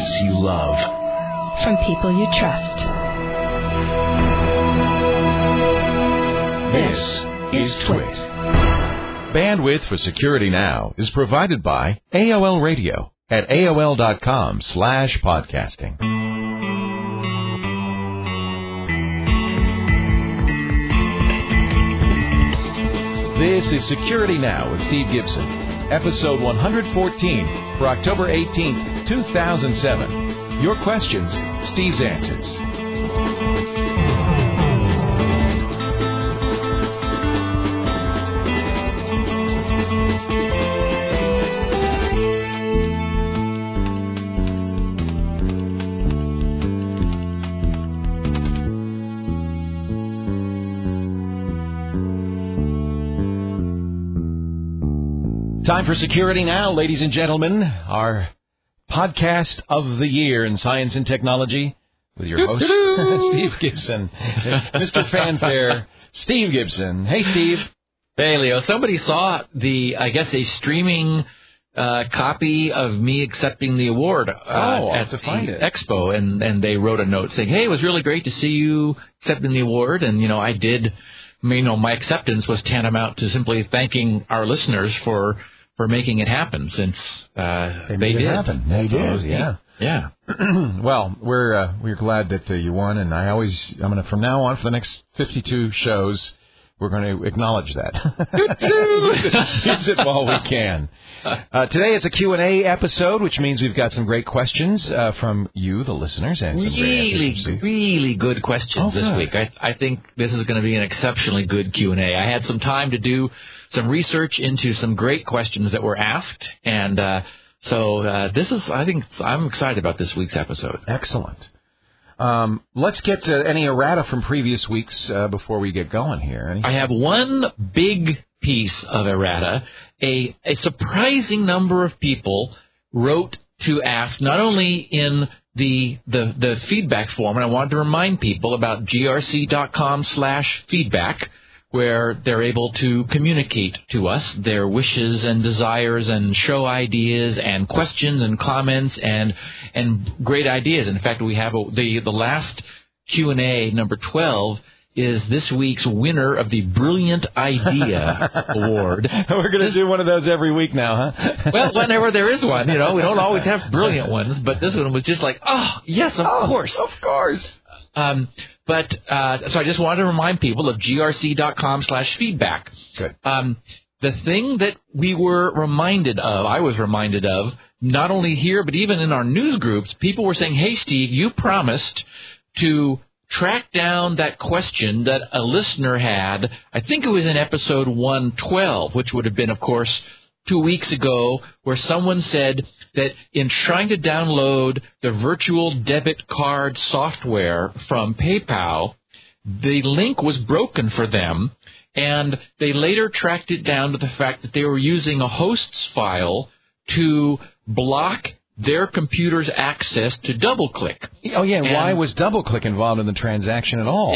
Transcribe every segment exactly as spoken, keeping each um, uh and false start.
podcasts you love. From people you trust. This is Twit. Bandwidth for Security Now is provided by A O L Radio at A O L dot com slash podcasting. This is Security Now with Steve Gibson, episode one fourteen for October eighteenth, two thousand seven. Your questions, Steve's answers. Time for Security Now, ladies and gentlemen, our podcast of the year in science and technology with your host, Steve Gibson. Mister Fanfare, Steve Gibson. Hey, Steve. Hey, Leo. Somebody saw the, I guess, a streaming uh, copy of me accepting the award uh, oh, at to find the it. expo, and, and they wrote a note saying, hey, it was really great to see you accepting the award, and, you know, I did, you know, my acceptance was tantamount to simply thanking our listeners for for making it happen, since uh, they, they did did. happen. They did, yeah. Yeah. Well, we're uh, we're glad that uh, you won, and I always I'm gonna from now on for the next fifty-two shows, we're going to acknowledge that. use, it, use it while we can. Uh, today it's a Q and A episode, which means we've got some great questions uh, from you, the listeners, and some really, great really good questions oh, this good. week. I, I think this is going to be an exceptionally good Q and A. I had some time to do some research into some great questions that were asked, and uh, so uh, this is, I think, I'm excited about this week's episode. Excellent. Um, let's get to any errata from previous weeks uh, before we get going here. Any? I have one big piece of errata. A, a surprising number of people wrote to ask, not only in the, the, the feedback form, and I wanted to remind people about grc.com slash feedback, where they're able to communicate to us their wishes and desires and show ideas and questions and comments and and great ideas. In fact, we have a, the the last Q and A, number twelve, is this week's winner of the Brilliant Idea Award. We're going to do one of those every week now, huh? Well, whenever there is one, you know, we don't always have brilliant ones, but this one was just like, oh, yes, of oh, course. Of course. Um, but, uh, so I just wanted to remind people of grc.com slash feedback. Good. Um, the thing that we were reminded of, I was reminded of, not only here, but even in our news groups, people were saying, hey, Steve, you promised to track down that question that a listener had. I think it was in episode one twelve, which would have been, of course, two weeks ago, where someone said that in trying to download the virtual debit card software from PayPal, the link was broken for them, and they later tracked it down to the fact that they were using a host's file to block their computer's access to DoubleClick. Oh, yeah. And why was DoubleClick involved in the transaction at all?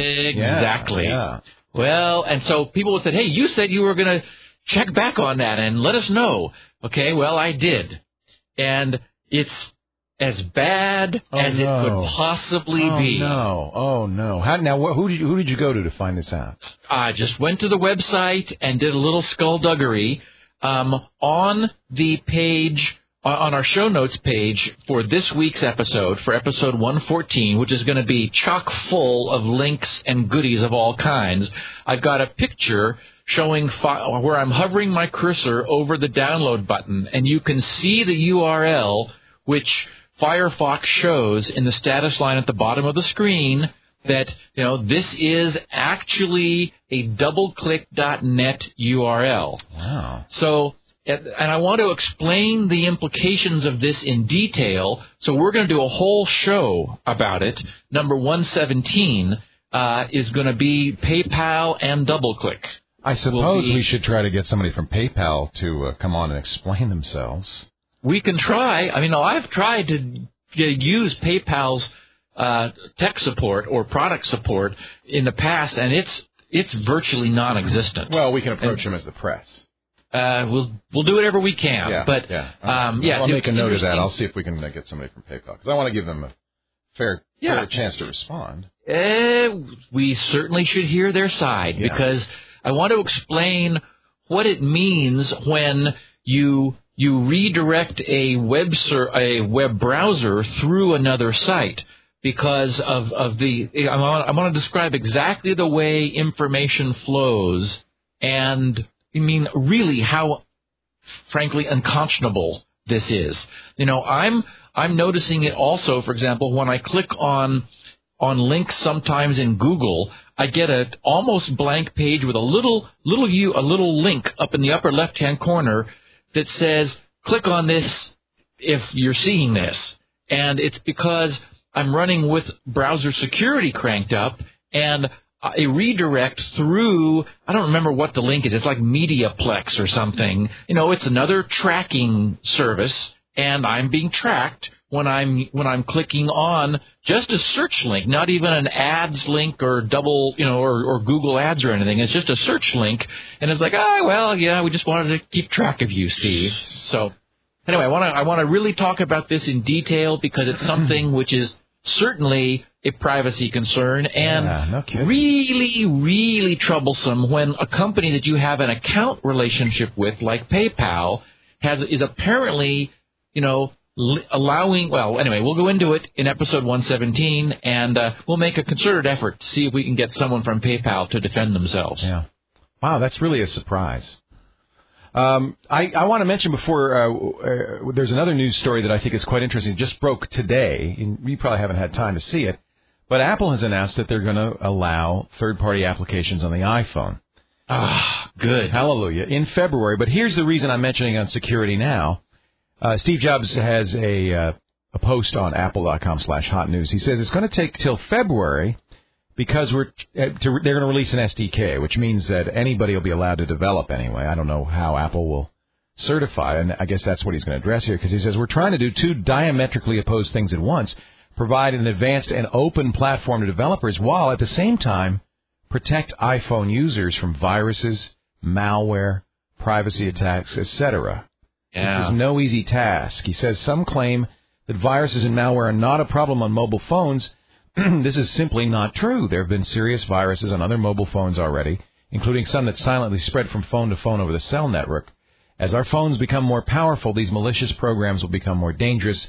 Exactly. Yeah, yeah. Well, and so people said, hey, you said you were going to check back on that and let us know. Okay, well, I did. And it's as bad oh, as no. it could possibly oh, be. no. Oh, no. How, now, wh- who, did you, who did you go to to find this out? I just went to the website and did a little skullduggery. Um, on the page, on our show notes page for this week's episode, for episode one fourteen, which is going to be chock full of links and goodies of all kinds, I've got a picture showing fi- where I'm hovering my cursor over the download button, and you can see the U R L, which Firefox shows in the status line at the bottom of the screen, that, you know, this is actually a doubleclick dot net U R L. Wow. So, and I want to explain the implications of this in detail, so we're going to do a whole show about it. Number one seventeen uh, is going to be PayPal and DoubleClick. I suppose be, we should try to get somebody from PayPal to uh, come on and explain themselves. We can try. I mean, I've tried to use PayPal's uh, tech support or product support in the past, and it's it's virtually non-existent. Well, we can approach and, them as the press. uh, we'll we'll do whatever we can. Yeah, but yeah, um, yeah I'll make a note of that. interesting. I'll see if we can uh, get somebody from PayPal because I want to give them a fair, Yeah. fair chance to respond. Uh, we certainly should hear their side Yeah. because I want to explain what it means when you you redirect a web ser- a web browser through another site because of of the I want, I want to describe exactly the way information flows and I mean really how frankly unconscionable this is. You know, I'm I'm noticing it also, for example, when I click on on links sometimes in Google, I get a almost blank page with a little little you a little link up in the upper left-hand corner that says click on this if you're seeing this. And it's because I'm running with browser security cranked up and a redirect through, I don't remember what the link is. It's like Mediaplex or something. You know, it's another tracking service, and I'm being tracked when I'm when I'm clicking on just a search link, not even an ads link or double, you know, or, or Google Ads or anything. It's just a search link, and it's like, ah, oh, well, yeah, we just wanted to keep track of you, Steve. So anyway, I want to I want to really talk about this in detail because it's something which is certainly a privacy concern and Yeah, no kidding. really, really troublesome when a company that you have an account relationship with, like PayPal, has is apparently, you know, li- allowing. Well, anyway, we'll go into it in episode one seventeen, and uh, we'll make a concerted effort to see if we can get someone from PayPal to defend themselves. Yeah. Wow, that's really a surprise. Um, I, I want to mention before, uh, uh, there's another news story that I think is quite interesting. It just broke today. And you probably haven't had time to see it. But Apple has announced that they're going to allow third-party applications on the iPhone. Ah, good. Hallelujah. In February. But here's the reason I'm mentioning on security now. Uh, Steve Jobs has a, uh, a post on apple.com slash hot news. He says it's going to take till February because we're uh, to, they're going to release an S D K, which means that anybody will be allowed to develop anyway. I don't know how Apple will certify, and I guess that's what he's going to address here, because he says we're trying to do two diametrically opposed things at once, provide an advanced and open platform to developers while at the same time protect iPhone users from viruses, malware, privacy attacks, et cetera. Yeah. This is no easy task. He says some claim that viruses and malware are not a problem on mobile phones. This is simply not true. There have been serious viruses on other mobile phones already, including some that silently spread from phone to phone over the cell network. As our phones become more powerful, these malicious programs will become more dangerous.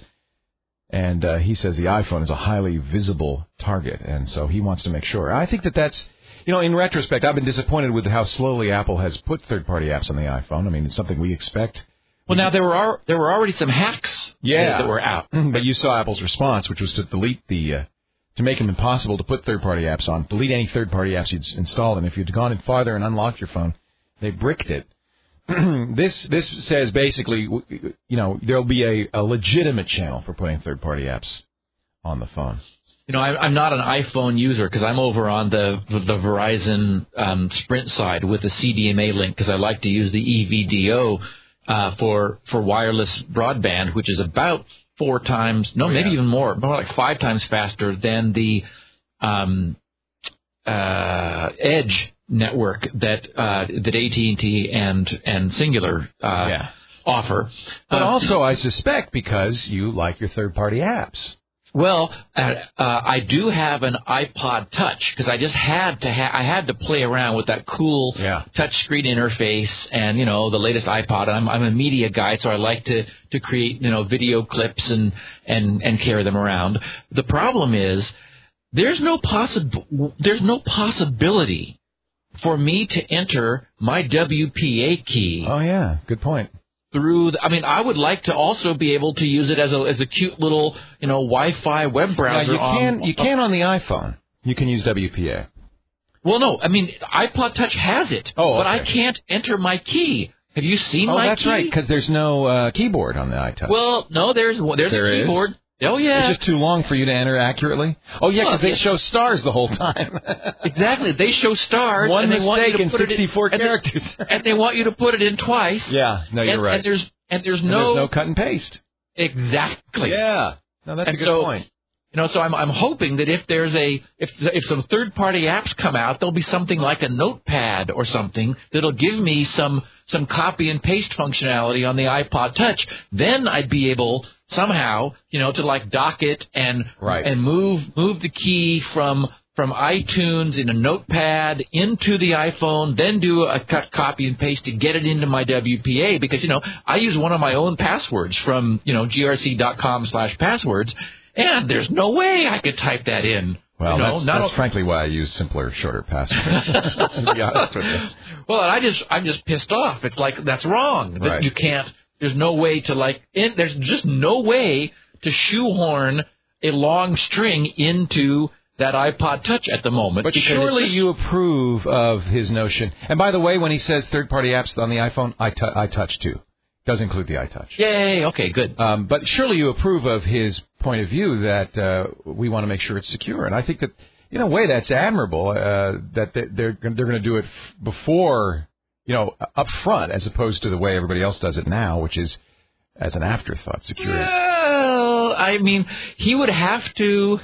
And uh, he says the iPhone is a highly visible target, and so he wants to make sure. I think that that's, you know, in retrospect, I've been disappointed with how slowly Apple has put third-party apps on the iPhone. I mean, it's something we expect. Well, now there were al- there were already some hacks Yeah. that were out. But you saw Apple's response, which was to delete the, uh, to make it impossible to put third-party apps on, delete any third-party apps you'd installed, and if you'd gone in farther and unlocked your phone, they bricked it. this this says basically, you know, there'll be a, a legitimate channel for putting third-party apps on the phone. You know, I, I'm not an iPhone user because I'm over on the the Verizon um, Sprint side with the C D M A link because I like to use the E V D O uh, for for wireless broadband, which is about four times, no, oh, maybe yeah. even more, more like five times faster than the um, uh, Edge network that uh, that A T and T and and Singular uh, yeah. offer. But Uh, also, I suspect because you like your third-party apps. Well, uh, uh, I do have an iPod Touch because I just had to ha- I had to play around with that cool Yeah. touch screen interface and, you know, the latest iPod. I'm I'm a media guy, so I like to, to create, you know, video clips and, and, and carry them around. The problem is there's no possible there's no possibility for me to enter my W P A key. Oh, yeah. Good point. Through, the, I mean, I would like to also be able to use it as a as a cute little, you know, Wi-Fi web browser. Now, you can on, you can on the iPhone. You can use W P A. Well, no, I mean, iPod Touch has it, Oh, but okay. I can't enter my key. Have you seen Oh, my that's key? right, because there's no uh, keyboard on the iTouch. Well, no, there's there's There a is? keyboard. Oh yeah, It's just too long for you to enter accurately. Oh yeah, because Well, they yeah. show stars the whole time. exactly. They show stars, One and they want you mistake to in put it sixty-four in, and they- characters. and they want you to put it in twice. Yeah, no, you're and, right. And there's and there's And no, there's no cut and paste. exactly. Yeah, no, that's And a good so- point. You know, so I'm I'm hoping that if there's a if if some third-party apps come out, there'll be something like a notepad or something that'll give me some some copy and paste functionality on the iPod Touch. Then I'd be able somehow, you know, to like dock it and right. and move move the key from from iTunes in a notepad into the iPhone, then do a cut, copy and paste to get it into my W P A because, you know, I use one of my own passwords from, you know, grc.com slash passwords, and there's no way I could type that in. Well, you know, that's, not that's a, frankly why I use simpler, shorter passwords, to be honest with you. Well, I just, I'm just pissed off. It's like, that's wrong. That right. You can't, there's no way to, like, in, there's just no way to shoehorn a long string into that iPod Touch at the moment. But surely just... you approve of his notion. And by the way, when he says third-party apps on the iPhone, I, t- I touch too. Does include the iTouch. Yay, okay, good. Um, but surely you approve of his point of view that uh, we want to make sure it's secure. And I think that, in a way, that's admirable, uh, that they're, they're going to do it before, you know, up front, as opposed to the way everybody else does it now, which is as an afterthought, security. Well, I mean, he would have to,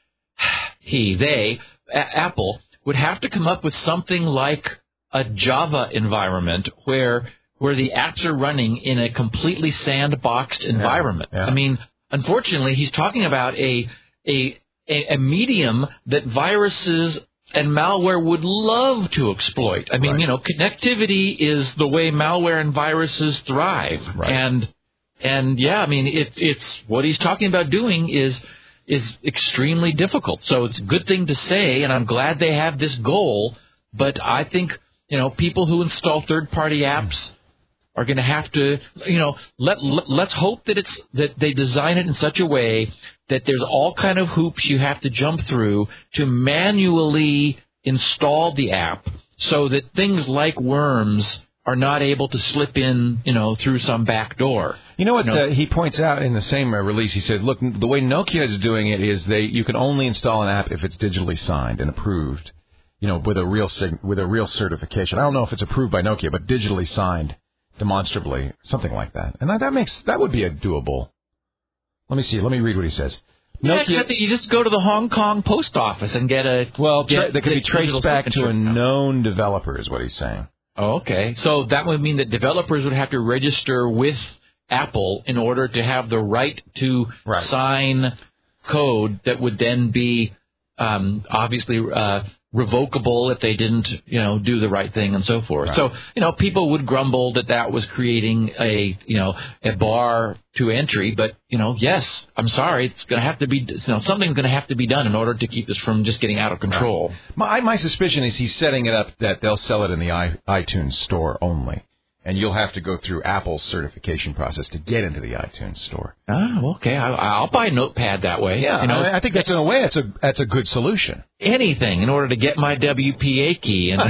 he, they, a- Apple, would have to come up with something like a Java environment where where the apps are running in a completely sandboxed environment. Yeah, yeah. I mean, unfortunately, he's talking about a, a a medium that viruses and malware would love to exploit. I mean, right. you know, connectivity is the way malware and viruses thrive. Right. And and yeah, I mean, it, it's what he's talking about doing is is extremely difficult. So it's a good thing to say, and I'm glad they have this goal. But I think, you know, people who install third-party apps are going to have to, you know, let, let let's hope that it's that they design it in such a way that there's all kind of hoops you have to jump through to manually install the app, so that things like worms are not able to slip in, you know, through some back door. You know what you know, uh, he points out in the same uh, release? He said, "Look, the way Nokia is doing it is they you can only install an app if it's digitally signed and approved, you know, with a real sig- with a real certification. I don't know if it's approved by Nokia, but digitally signed." Demonstrably, something like that, and that, that makes that would be a doable. Let me see. Let me read what he says. Yeah, Nokia, except that you just go to the Hong Kong post office and get a well, get, tra- that can be traced back to a now. known developer, is what he's saying. Oh, okay. So that would mean that developers would have to register with Apple in order to have the right to right. sign code that would then be um, obviously uh, revocable if they didn't, you know, do the right thing and so forth. Right. So, you know, people would grumble that that was creating a, you know, a bar to entry. But, you know, yes, I'm sorry, it's going to have to be, you know, something's going to have to be done in order to keep this from just getting out of control. Right. My my suspicion is he's setting it up that they'll sell it in the i iTunes store only. And you'll have to go through Apple's certification process to get into the iTunes store. Oh, okay. I, I'll buy a notepad that way. Yeah, you know, I, I think that's in a way that's a that's a good solution. Anything in order to get my W P A key into,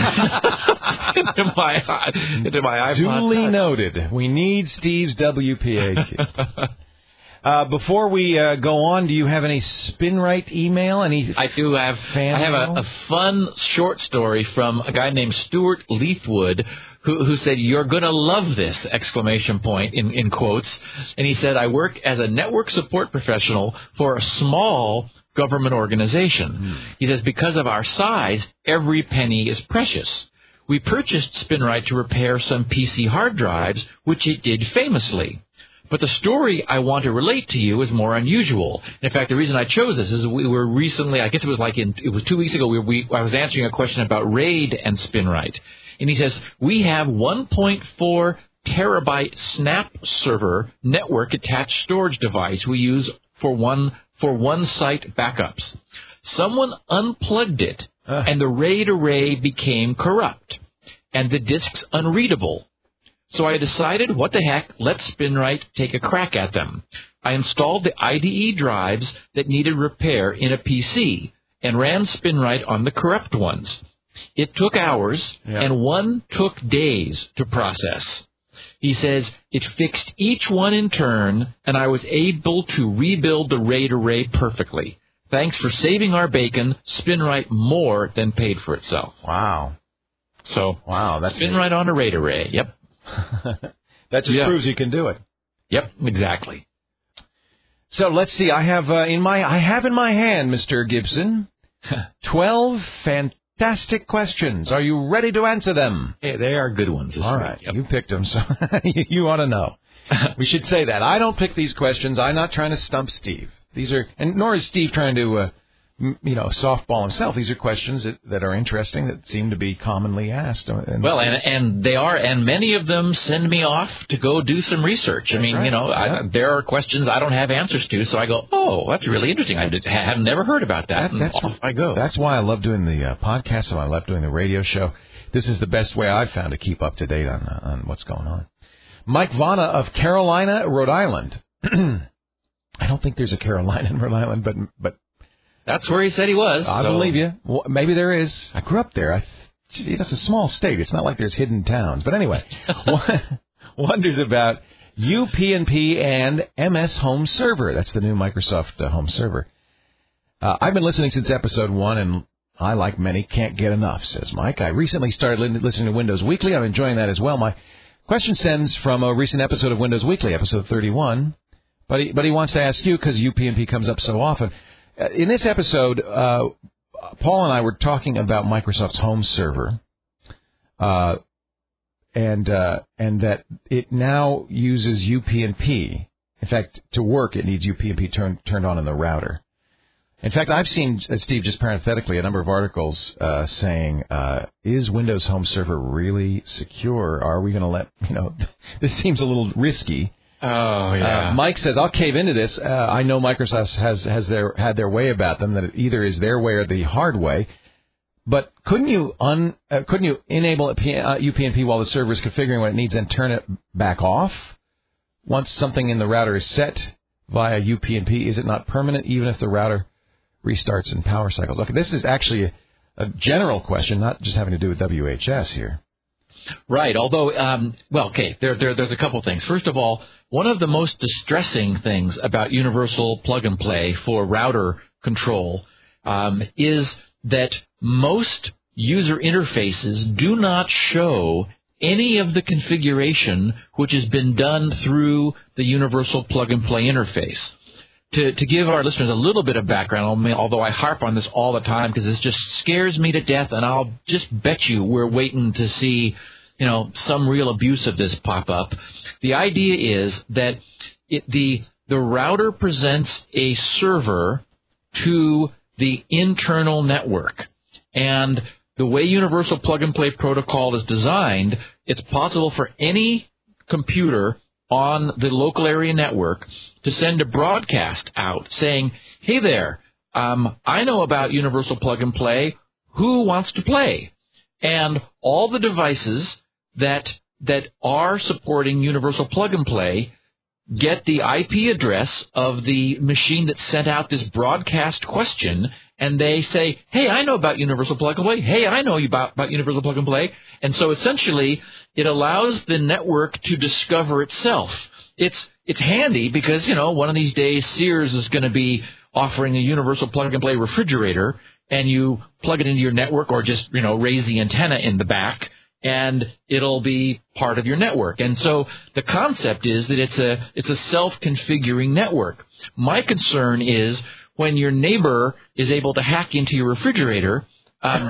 into my into my iPod. Duly noted. We need Steve's W P A key. Uh, before we uh, go on, do you have any SpinRite email? Any? I do have. Fan I have mail? a, a fun short story from a guy named Stuart Leithwood, who, who said, "You're going to love this!" Exclamation point in, in quotes. And he said, "I work as a network support professional for a small government organization." Mm. He says, "Because of our size, every penny is precious. We purchased SpinRite to repair some P C hard drives, which it did famously. But the story I want to relate to you is more unusual. In fact, the reason I chose this is we were recently, I guess it was like in, it was two weeks ago, we, we I was answering a question about RAID and SpinRite. And he says, we have one point four terabyte Snap server network attached storage device we use for one, for one site backups. Someone unplugged it, uh. and the RAID array became corrupt, and the disks unreadable. So I decided, what the heck, let SpinRite take a crack at them. I installed the I D E drives that needed repair in a P C and ran SpinRite on the corrupt ones. It took hours, yeah. and one took days to process. He says, it fixed each one in turn, and I was able to rebuild the RAID array perfectly. Thanks for saving our bacon. SpinRite more than paid for itself." Wow. So, wow, that's SpinRite on a RAID array, yep. That just yeah. proves you can do it. Yep, exactly. So let's see. I have uh, in my I have in my hand, Mister Gibson, twelve fantastic questions. Are you ready to answer them? Hey, they are good ones. All right, yep. You picked them, so you ought to know. We should say that I don't pick these questions. I'm not trying to stump Steve. These are, and nor is Steve trying to, uh, m- you know, softball himself. These are questions that, that are interesting that seem to be commonly asked. And, well, and and they are, and many of them send me off to go do some research. I mean, right. you know, yeah. I, there are questions I don't have answers to, so I go, oh, that's really interesting. I did, have never heard about that. that that's off I go. That's why I love doing the uh, podcast, and I love doing the radio show. This is the best way I've found to keep up to date on uh, on what's going on. Mike Vana of Carolina, Rhode Island. I don't think there's a Carolina in Rhode Island, but but that's where he said he was. I so. believe you. Well, maybe there is. I grew up there. I, it's a small state. It's not like there's hidden towns. But anyway, wonders about U P n P and M S Home Server. That's the new Microsoft uh, Home Server. Uh, I've been listening since episode one, and I, like many, can't get enough, says Mike. I recently started li- listening to Windows Weekly. I'm enjoying that as well. My question stems from a recent episode of Windows Weekly, episode thirty-one. But he, but he wants to ask you, because U P n P comes up so often. Uh, in this episode, uh, Paul and I were talking about Microsoft's Home Server, uh, and uh, and that it now uses U P n P. In fact, to work, it needs U P n P turn, turned on in the router. In fact, I've seen, uh, Steve, just parenthetically, a number of articles uh, saying, uh, is Windows Home Server really secure? Are we going to let, you know, this seems a little risky. Oh, yeah. Uh, Mike says, I'll cave into this. Uh, I know Microsoft has, has their, had their way about them, that it either is their way or the hard way. But couldn't you un, uh, couldn't you enable a P, uh, U P n P while the server is configuring what it needs and turn it back off? Once something in the router is set via U P n P, is it not permanent even if the router restarts in power cycles? Okay, this is actually a, a general question, not just having to do with W H S here. Right, although, um, well, okay, there, there, there's a couple things. First of all, one of the most distressing things about universal plug-and-play for router control um, is that most user interfaces do not show any of the configuration which has been done through the universal plug-and-play interface. To, to give our listeners a little bit of background, although I harp on this all the time because this just scares me to death, and I'll just bet you we're waiting to see, you know, some real abuse of this pop up. The idea is that it, the the router presents a server to the internal network, and the way Universal Plug-and-Play Protocol is designed, it's possible for any computer on the local area network to send a broadcast out saying, hey there, um, I know about Universal Plug-and-Play. Who wants to play? And all the devices that that are supporting Universal Plug-and-Play get the I P address of the machine that sent out this broadcast question, and they say, hey, I know about Universal Plug-and-Play. Hey, I know about, about Universal Plug-and-Play. And so essentially, it allows the network to discover itself. It's it's handy because, you know, one of these days Sears is going to be offering a Universal Plug-and-Play refrigerator, and you plug it into your network or just, you know, raise the antenna in the back, and it'll be part of your network. And so the concept is that it's a it's a self-configuring network. My concern is when your neighbor is able to hack into your refrigerator, um,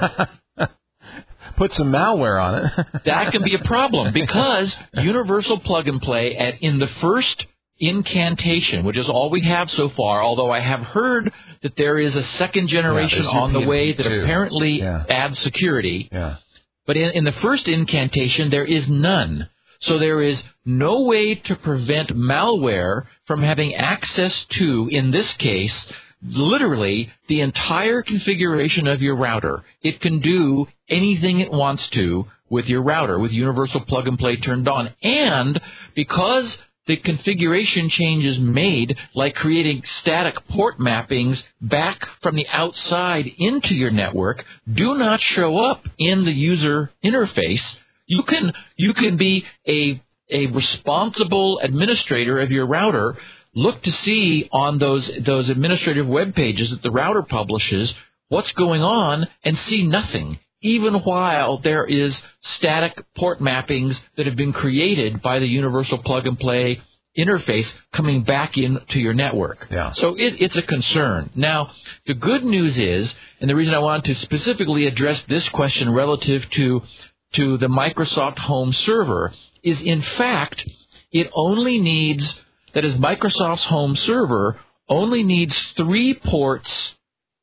put some malware on it. That can be a problem because Universal Plug-and-Play at in the first incantation, which is all we have so far, although I have heard that there is a second generation yeah, on the way that too. apparently yeah. adds security. Yeah. But in, in the first incantation, there is none. So there is no way to prevent malware from having access to, in this case, literally the entire configuration of your router. It can do anything it wants to with your router, with Universal Plug-and-Play turned on. And because the configuration change is made, like creating static port mappings back from the outside into your network, do not show up in the user interface. You can you can be a a responsible administrator of your router. Look to see on those those administrative web pages that the router publishes what's going on and see nothing, even while there is static port mappings that have been created by the Universal Plug-and-Play interface coming back into your network. Yeah. So it, it's a concern. Now, the good news is, and the reason I wanted to specifically address this question relative to to the Microsoft Home Server is, in fact, it only needs, that is, Microsoft's Home Server only needs three ports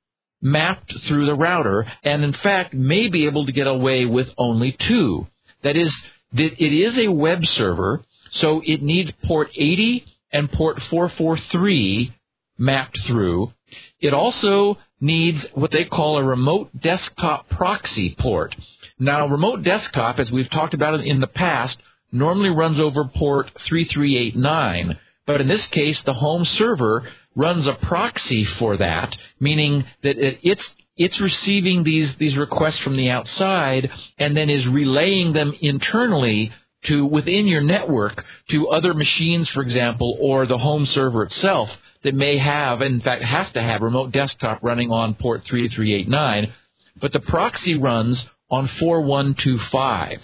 mapped through the router, and in fact may be able to get away with only two. That is, it is a web server, so it needs port eighty and port four forty-three mapped through. It also needs what they call a remote desktop proxy port. Now, remote desktop, as we've talked about in the past, normally runs over port three three eight nine, but in this case, the home server runs a proxy for that, meaning that it, it's it's receiving these these requests from the outside and then is relaying them internally to within your network to other machines, for example, or the home server itself that may have, in fact, has to have remote desktop running on port three three eight nine, but the proxy runs on four one two five.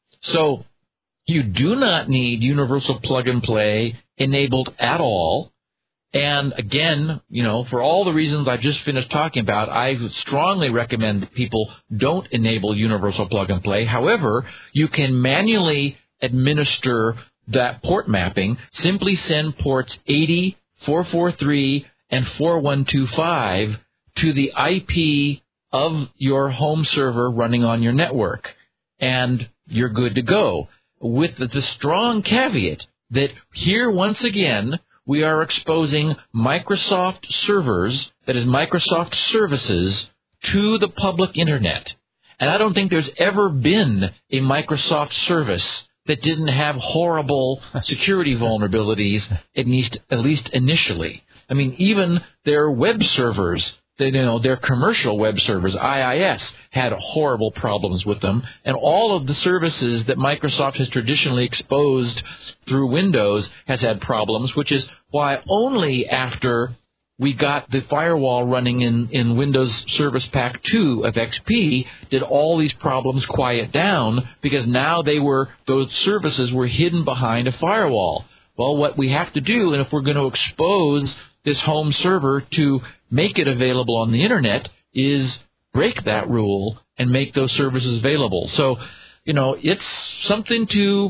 So you do not need universal plug-and-play enabled at all. And again, you know, for all the reasons I just finished talking about, I would strongly recommend that people don't enable universal plug-and-play. However, you can manually administer that port mapping. Simply send ports eighty, four forty-three, and four one two five to the I P of your home server running on your network, and you're good to go. With the, the strong caveat that here, once again, we are exposing Microsoft servers, that is Microsoft services, to the public Internet. And I don't think there's ever been a Microsoft service that didn't have horrible security vulnerabilities, at least, at least initially. I mean, even their web servers, they, you know, their commercial web servers, I I S, had horrible problems with them. And all of the services that Microsoft has traditionally exposed through Windows has had problems, which is why only after we got the firewall running in, in Windows Service Pack two of X P did all these problems quiet down, because now they were, those services were hidden behind a firewall. Well, what we have to do, and if we're going to expose this home server to make it available on the Internet, is break that rule and make those services available. So, you know, it's something to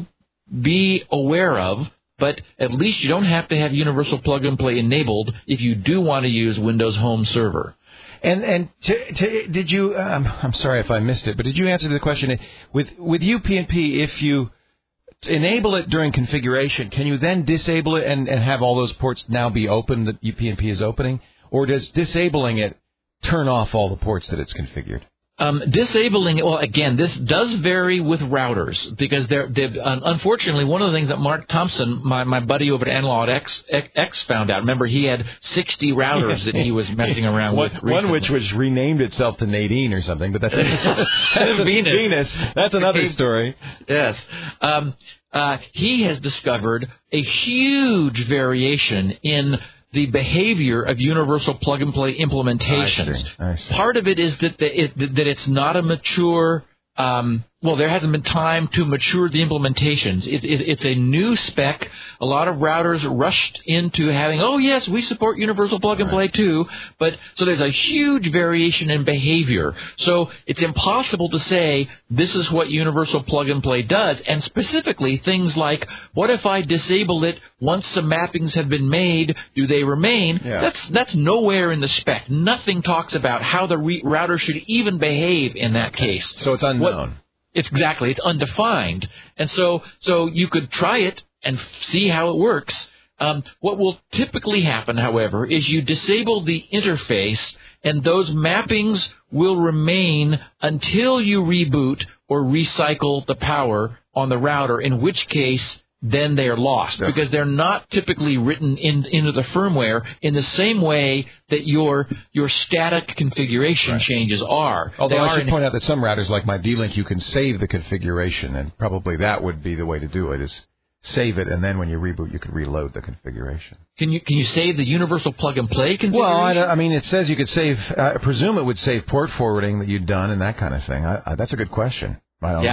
be aware of, but at least you don't have to have universal plug-and-play enabled if you do want to use Windows Home Server. And and to, to, did you? Um, I'm sorry if I missed it, but did you answer the question with with U P n P? If you enable it during configuration, can you then disable it and, and have all those ports now be open that U P n P is opening? Or does disabling it turn off all the ports that it's configured? Um, disabling it, well, again, this does vary with routers, because they're, they've, uh, unfortunately, one of the things that Mark Thompson, my, my buddy over at Analog X, X found out, remember, he had sixty routers that he was messing around one, with recently. One which was renamed itself to Nadine or something, but that's, that's Venus. Venus. That's another story. Yes. Um, uh, he has discovered a huge variation in the behavior of universal plug-and-play implementations. I see. I see. Part of it is that the, it, that it's not a mature. Um, well, there hasn't been time to mature the implementations. It, it, it's a new spec. A lot of routers rushed into having, oh yes, we support universal plug-and-play right. too. But so there's a huge variation in behavior. So it's impossible to say this is what universal plug-and-play does. And specifically things like, what if I disable it once some mappings have been made? Do they remain? Yeah. That's that's nowhere in the spec. Nothing talks about how the re- router should even behave in that case. So it's unknown. What, It's exactly, it's undefined. And so so you could try it and see how it works. Um, what will typically happen, however, is you disable the interface, and those mappings will remain until you reboot or recycle the power on the router, in which case then they are lost, okay. because they're not typically written in, into the firmware in the same way that your your static configuration right. changes are. Although they I are should in, point out that some routers like my D-Link, you can save the configuration, and probably that would be the way to do it, is save it, and then when you reboot, you can reload the configuration. Can you can you save the universal plug-and-play configuration? Well, I, I mean, it says you could save, uh, I presume it would save port forwarding that you'd done and that kind of thing. I, I, that's a good question. I don't yeah, know. I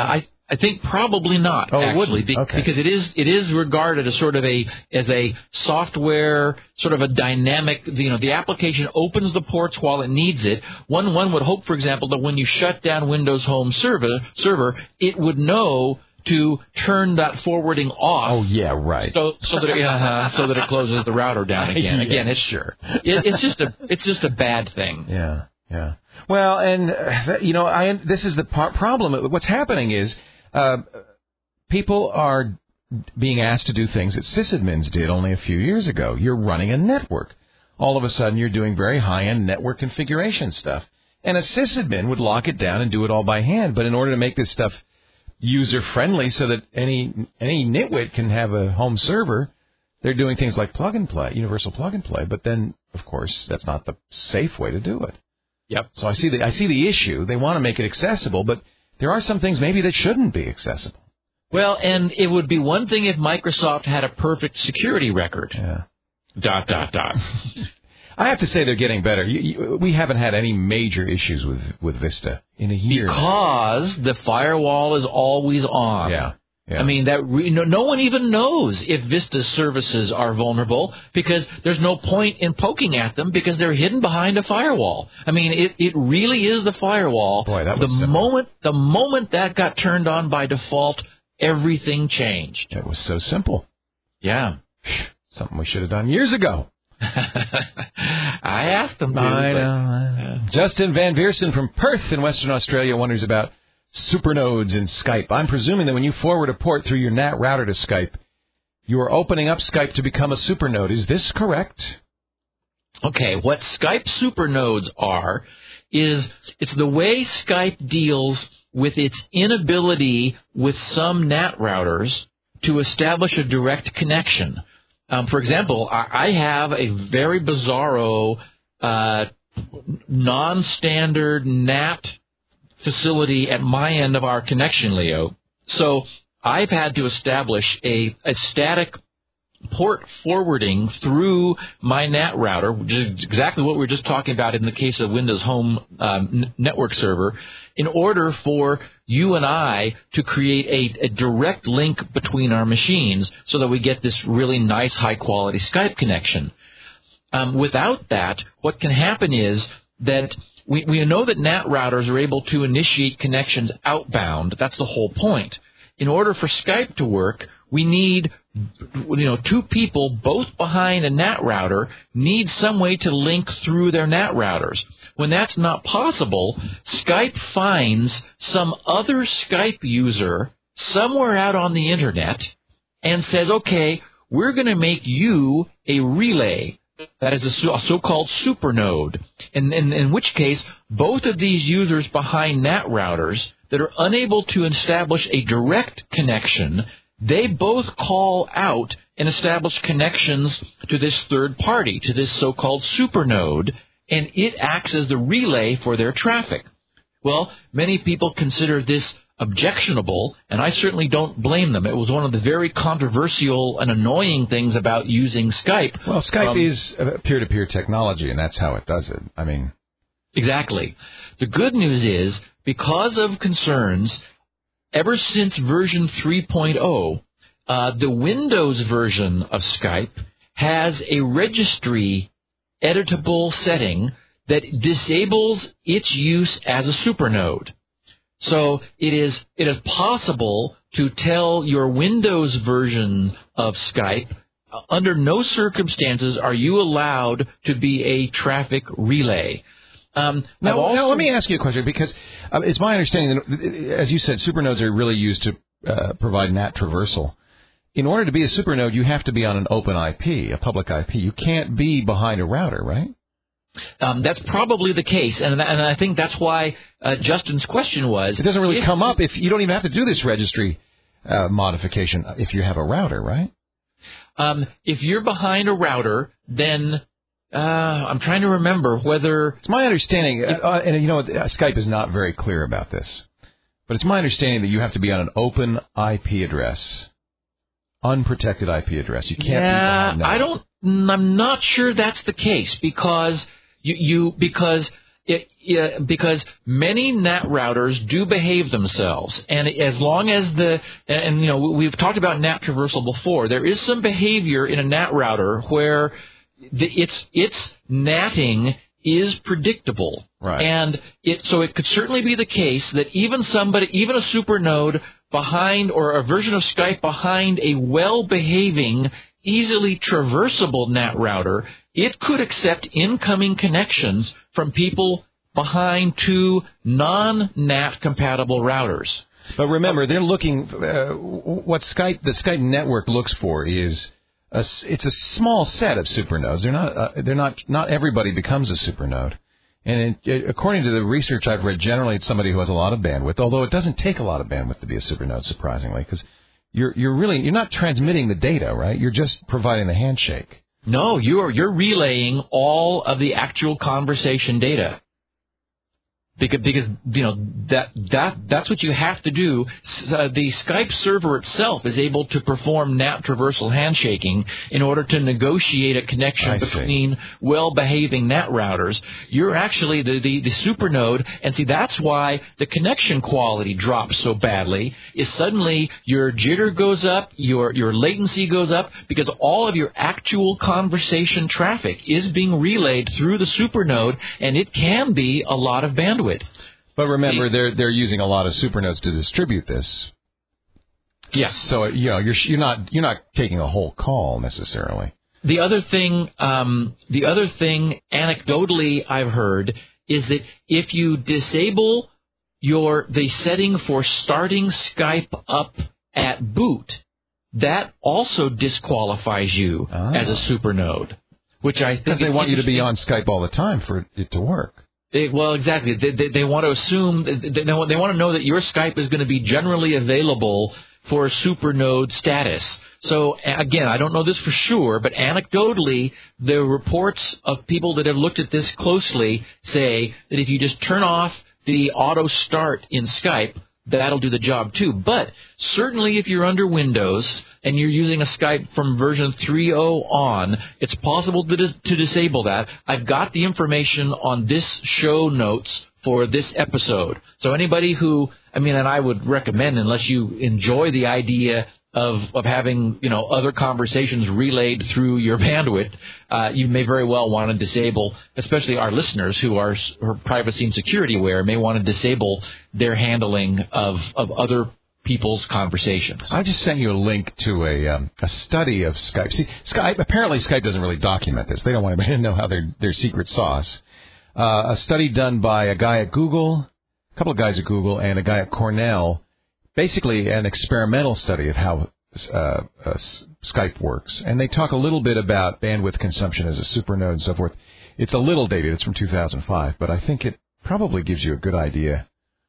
I think probably not. Oh, actually, it wouldn't. be- Okay. because it is it is regarded as sort of a as a software, sort of a dynamic. You know, the application opens the ports while it needs it. One one would hope, for example, that when you shut down Windows Home Server, server, it would know to turn that forwarding off. Oh yeah, right. So so that it, uh, so that it closes the router down again. Yeah, Again, it's sure. It, it's just a it's just a bad thing. Yeah, yeah. Well, and uh, you know, I this is the par- problem. What's happening is uh, people are being asked to do things that sysadmins did only a few years ago. You're running a network. All of a sudden, you're doing very high-end network configuration stuff, and a sysadmin would lock it down and do it all by hand. But in order to make this stuff user-friendly so that any any nitwit can have a home server, they're doing things like plug and play, universal plug and play. But then, of course, that's not the safe way to do it. Yep. So I see the I see the issue. They want to make it accessible, but there are some things maybe that shouldn't be accessible. Well, and it would be one thing if Microsoft had a perfect security record. Yeah. Dot dot dot. I have to say they're getting better. You, you, we haven't had any major issues with with Vista in a year. Because the firewall is always on. Yeah. Yeah. I mean, that re- no, no one even knows if Vista's services are vulnerable because there's no point in poking at them because they're hidden behind a firewall. I mean, it, it really is the firewall. Boy, that was the simple. moment the moment that got turned on by default, everything changed. It was so simple. Yeah. Something we should have done years ago. I asked them to. I but, know. I know. Justin Van Viersen from Perth in Western Australia wonders about supernodes in Skype. I'm presuming that when you forward a port through your N A T router to Skype, you are opening up Skype to become a supernode. Is this correct? Okay, what Skype supernodes are is it's the way Skype deals with its inability with some N A T routers to establish a direct connection. Um, for example, I, I have a very bizarro uh, non-standard N A T facility at my end of our connection, Leo. So I've had to establish a, a static port forwarding through my N A T router, which is exactly what we were just talking about in the case of Windows Home um, Network Server, in order for you and I to create a, a direct link between our machines so that we get this really nice, high-quality Skype connection. Um, without that, what can happen is that we, we know that N A T routers are able to initiate connections outbound. That's the whole point. In order for Skype to work, we need, you know, two people, both behind a N A T router, need some way to link through their N A T routers. When that's not possible, Skype finds some other Skype user somewhere out on the Internet and says, okay, we're going to make you a relay. That is a so-called supernode, in, in, in which case both of these users behind N A T routers that are unable to establish a direct connection, they both call out and establish connections to this third party, to this so-called supernode, and it acts as the relay for their traffic. Well, many people consider this objectionable, and I certainly don't blame them. It was one of the very controversial and annoying things about using Skype. Well, Skype um, is a peer-to-peer technology, and that's how it does it. I mean... Exactly. The good news is, because of concerns, ever since version three point oh, uh, the Windows version of Skype has a registry editable setting that disables its use as a supernode. So it is it is possible to tell your Windows version of Skype, uh, under no circumstances are you allowed to be a traffic relay. Um, now, also, now, let me ask you a question, because uh, it's my understanding that, as you said, supernodes are really used to uh, provide N A T traversal. In order to be a supernode, you have to be on an open I P, a public I P. You can't be behind a router, right? Um, that's probably the case, and, and I think that's why uh, Justin's question was... It doesn't really if, come up if you don't even have to do this registry uh, modification if you have a router, right? Um, if you're behind a router, then... Uh, I'm trying to remember whether... It's my understanding, uh, and you know, Skype is not very clear about this, but it's my understanding that you have to be on an open I P address, unprotected I P address. You can't yeah, be behind that. I don't... I'm not sure that's the case, because you, you because it, yeah, because many N A T routers do behave themselves, and as long as the and you know we've talked about N A T traversal before, there is some behavior in a N A T router where the, its its natting is predictable, right? And it so it could certainly be the case that even somebody, even a supernode behind or a version of Skype behind a well-behaving, easily traversable N A T router, it could accept incoming connections from people behind two non-N A T compatible routers. But remember, they're looking. Uh, what Skype, the Skype network looks for is a, it's a small set of supernodes. They're not. Uh, they're not. Not everybody becomes a supernode. And it, it, according to the research I've read, generally it's somebody who has a lot of bandwidth. Although it doesn't take a lot of bandwidth to be a supernode, surprisingly, because you're you're really you're not transmitting the data, right? You're just providing the handshake. No, you're you're relaying all of the actual conversation data. Because, because you know that that that's what you have to do. Uh, the Skype server itself is able to perform N A T traversal handshaking in order to negotiate a connection I between see. well-behaving N A T routers. You're actually the, the the supernode, and see that's why the connection quality drops so badly. Is suddenly your jitter goes up, your your latency goes up, because all of your actual conversation traffic is being relayed through the supernode, and it can be a lot of bandwidth. But remember, they're they're using a lot of supernodes to distribute this. Yeah. So you know you're you're not you're not taking a whole call necessarily. The other thing, um, the other thing, anecdotally, I've heard is that if you disable your the setting for starting Skype up at boot, that also disqualifies you ah. as a supernode. Which I think because they want you to be on Skype all the time for it to work. They, well, exactly. They, they, they want to assume, they, they want to know that your Skype is going to be generally available for supernode status. So, again, I don't know this for sure, but anecdotally, the reports of people that have looked at this closely say that if you just turn off the auto start in Skype, that'll do the job too. But certainly if you're under Windows and you're using a Skype from version three point oh on, it's possible to, dis- to disable that. I've got the information on this show notes for this episode. So anybody who, I mean, and I would recommend, unless you enjoy the idea of of having, you know, other conversations relayed through your bandwidth, uh, you may very well want to disable, especially our listeners who are, who are privacy and security aware, may want to disable their handling of, of other people's conversations. I just sent you a link to a um, a study of Skype. See, Skype apparently Skype doesn't really document this. They don't want anybody to know how their their secret sauce. Uh, a study done by a guy at Google, a couple of guys at Google, and a guy at Cornell. Basically, an experimental study of how uh, uh, Skype works. And they talk a little bit about bandwidth consumption as a supernode and so forth. It's a little dated. It's from two thousand five, but I think it probably gives you a good idea.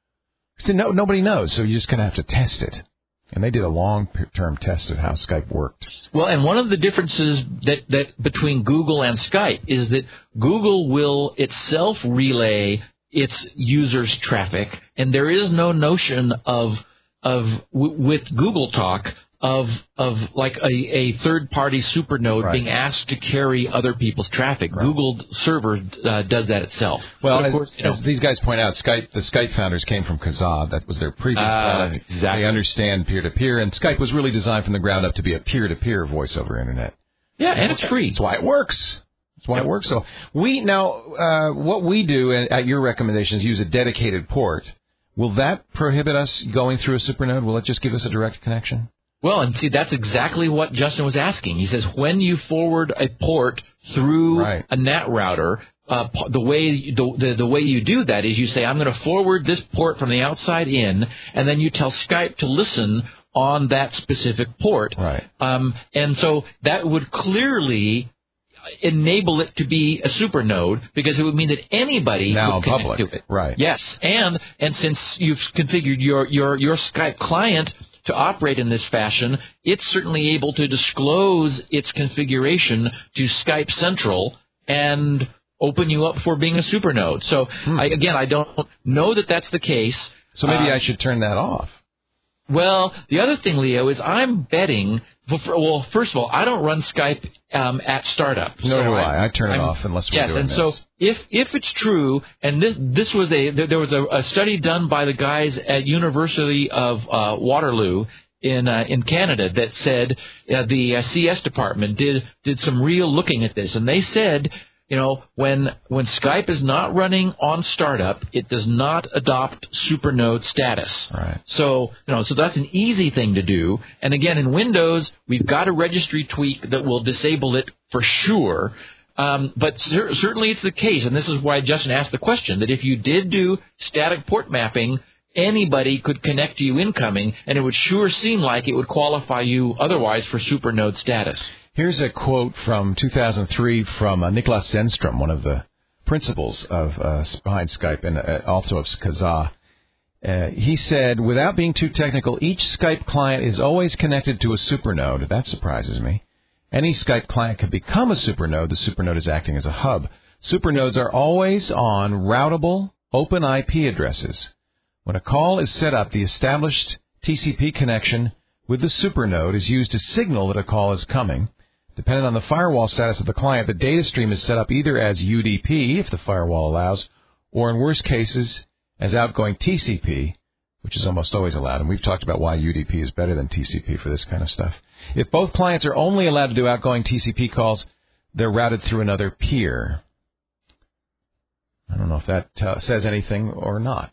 No, nobody knows, so you're just going to have to test it. And they did a long-term test of how Skype worked. Well, and one of the differences that, that between Google and Skype is that Google will itself relay its users' traffic, and there is no notion of of w- with Google Talk of of like a, a third-party supernode right. being asked to carry other people's traffic. Right. Google server uh, does that itself. Well, but of as, course, you know, as these guys point out, Skype the Skype founders came from Kazaa. That was their previous uh, product. Exactly. They understand peer-to-peer, and Skype was really designed from the ground up to be a peer-to-peer voice over internet. Yeah, and it's free. That's why it works. That's why it works. So we now uh, what we do at your recommendation is use a dedicated port. Will that prohibit us going through a supernode? Will it just give us a direct connection? Well, and see, that's exactly what Justin was asking. He says when you forward a port through right. a N A T router, uh, the way the, the the way you do that is you say, I'm going to forward this port from the outside in, and then you tell Skype to listen on that specific port. Right. Um, and so that would clearly enable it to be a supernode, because it would mean that anybody now could connect public. to it. Right. Yes, and and since you've configured your your your Skype client to operate in this fashion, it's certainly able to disclose its configuration to Skype Central and open you up for being a supernode. So, hmm. I, again, I don't know that that's the case. So maybe uh, I should turn that off. Well, the other thing, Leo, is I'm betting. Well, first of all, I don't run Skype um, at startup. No, so do I. I. I turn it I'm, off unless we're yes, doing and this. so if if it's true, and this this was a there was a, a study done by the guys at University of uh, Waterloo in uh, in Canada that said uh, the uh, C S department did did some real looking at this, and they said, you know, when when Skype is not running on startup, it does not adopt supernode status. Right. So, you know, so that's an easy thing to do. And again, in Windows, we've got a registry tweak that will disable it for sure. Um, but cer- certainly it's the case, and this is why Justin asked the question, that if you did do static port mapping, anybody could connect to you incoming, and it would sure seem like it would qualify you otherwise for supernode status. Here's a quote from two thousand three from uh, Niklas Zenström, one of the principals of uh, behind Skype and uh, also of Kazaa. Uh, he said, without being too technical, each Skype client is always connected to a supernode. That surprises me. Any Skype client could become a supernode. The supernode is acting as a hub. Supernodes are always on routable open I P addresses. When a call is set up, the established T C P connection with the supernode is used to signal that a call is coming. Depending on the firewall status of the client, the data stream is set up either as U D P, if the firewall allows, or in worst cases, as outgoing T C P, which is almost always allowed. And we've talked about why U D P is better than T C P for this kind of stuff. If both clients are only allowed to do outgoing T C P calls, they're routed through another peer. I don't know if that uh, says anything or not.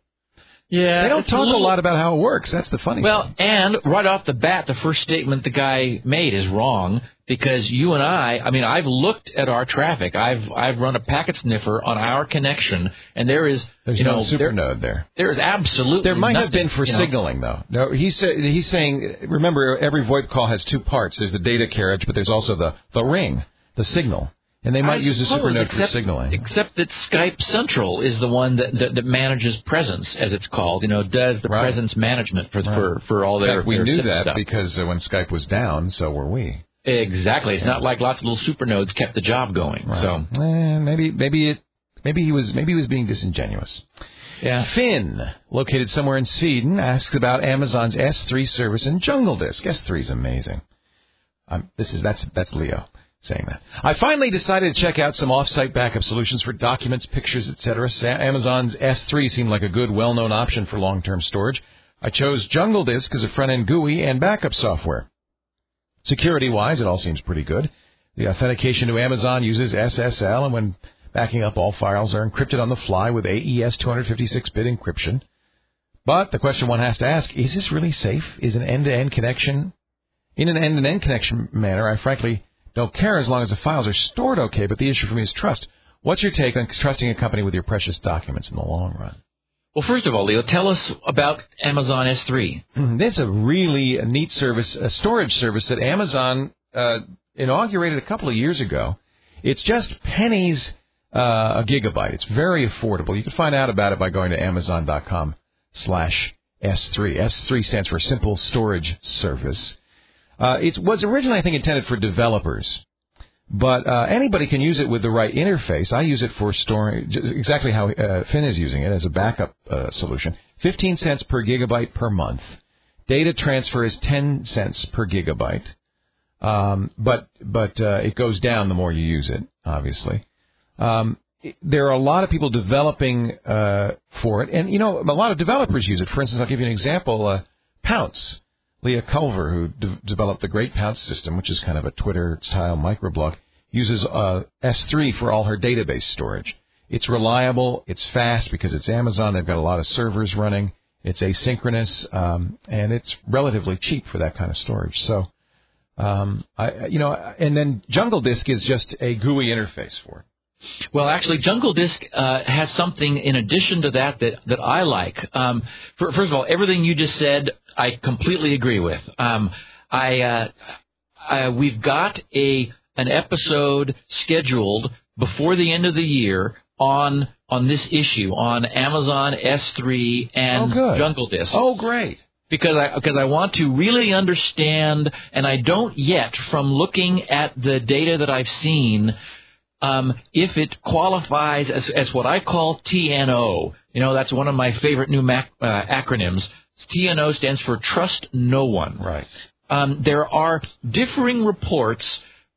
Yeah, they don't talk a, little, a lot about how it works. That's the funny well, thing. Well, and right off the bat, the first statement the guy made is wrong, because you and I, I mean, I've looked at our traffic. I've I've run a packet sniffer on our connection, and there is There's you no know, supernode there. There is absolutely There might nothing, have been for you know. signaling, though. No, he's he's saying, remember, every VoIP call has two parts. There's the data carriage, but there's also the the ring, the signal. And they might I use a suppose, supernode except, for signaling. Except that Skype Central is the one that, that, that manages presence, as it's called. You know, does the right. presence management for right. for, for all their. In fact, we their knew that stuff. because uh, when Skype was down, so were we. Exactly. It's yeah. not like lots of little supernodes kept the job going. Right. So eh, maybe maybe it maybe he was maybe he was being disingenuous. Yeah. Finn, located somewhere in Sweden, asks about Amazon's S three service and Jungle Disk. S three is amazing. Um, this is that's that's Leo saying that. I finally decided to check out some off-site backup solutions for documents, pictures, et cetera. Amazon's S three seemed like a good, well-known option for long-term storage. I chose Jungle Disk as a front-end G U I and backup software. Security-wise, it all seems pretty good. The authentication to Amazon uses S S L, and when backing up, all files are encrypted on the fly with A E S two fifty-six bit encryption. But the question one has to ask, is this really safe? Is an end-to-end connection, in an end-to-end connection manner, I frankly don't care as long as the files are stored okay, but the issue for me is trust. What's your take on trusting a company with your precious documents in the long run? Well, first of all, Leo, tell us about Amazon S three. It's a really neat service, a storage service that Amazon uh, inaugurated a couple of years ago. It's just pennies uh, a gigabyte. It's very affordable. You can find out about it by going to amazon.com slash S3. S three stands for Simple Storage Service. Uh, it was originally, I think, intended for developers, but uh, anybody can use it with the right interface. I use it for storing exactly how uh, Finn is using it as a backup uh, solution. fifteen cents per gigabyte per month. Data transfer is ten cents per gigabyte, um, but but uh, it goes down the more you use it, obviously. Um, there are a lot of people developing uh, for it, and, you know, a lot of developers use it. For instance, I'll give you an example. Uh, Pounce. Leah Culver, who de- developed the Great Pounce system, which is kind of a Twitter-style microblog, uses uh, S three for all her database storage. It's reliable. It's fast because it's Amazon. They've got a lot of servers running. It's asynchronous, um, and it's relatively cheap for that kind of storage. So, um, I, you know, and then Jungle Disk is just a G U I interface for it. Well, actually, Jungle Disk uh, has something in addition to that that, that I like. Um, for, first of all, everything you just said, I completely agree with. Um, I, uh, I we've got a an episode scheduled before the end of the year on on this issue on Amazon S three and oh, Jungle Disk. Oh, great. Because I because I want to really understand, and I don't yet, from looking at the data that I've seen, Um, if it qualifies as, as what I call T N O. You know, that's one of my favorite new mac, uh, acronyms. T N O stands for Trust No One. Right. Um, there are differing reports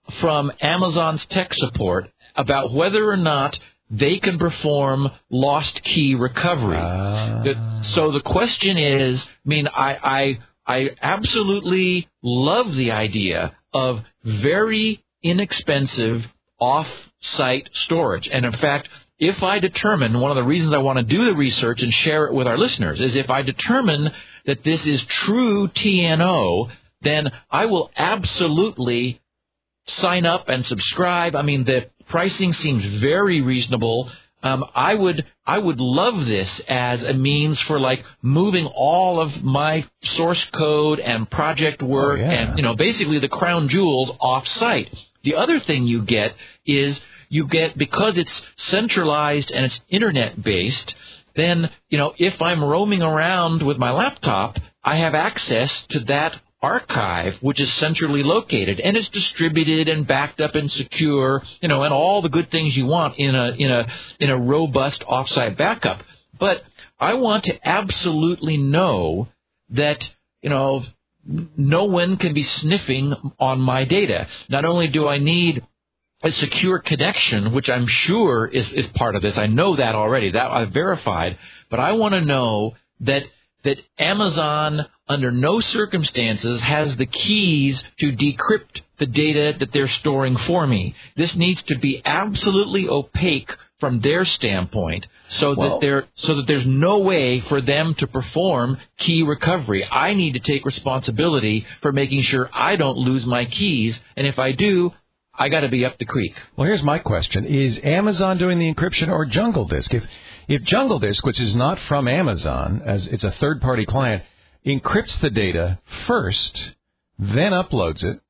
from Amazon's tech support about whether or not they can perform lost key recovery. Uh... The, so the question is, I mean, I, I, I absolutely love the idea of very inexpensive off-site storage. And in fact, if I determine, one of the reasons I want to do the research and share it with our listeners is if I determine that this is true T N O, then I will absolutely sign up and subscribe. I mean, the pricing seems very reasonable. Um, I would I would love this as a means for like moving all of my source code and project work oh, yeah. and, you know, basically the crown jewels off-site. The other thing you get is you get, because it's centralized and it's internet-based, then, you know, if I'm roaming around with my laptop, I have access to that archive, which is centrally located, and it's distributed and backed up and secure, you know, and all the good things you want in a in a in a robust offsite backup. But I want to absolutely know that, you know, no one can be sniffing on my data. Not only do I need a secure connection, which I'm sure is, is part of this. I know that already. That I've verified. But I want to know that that Amazon, under no circumstances, has the keys to decrypt the data that they're storing for me. This needs to be absolutely opaque from their standpoint, so well, that there, so that there's no way for them to perform key recovery. I need to take responsibility for making sure I don't lose my keys, and if I do, I got to be up the creek. Well, here's my question: is Amazon doing the encryption or Jungle Disk? If if Jungle Disk, which is not from Amazon, as it's a third-party client, encrypts the data first, then uploads it,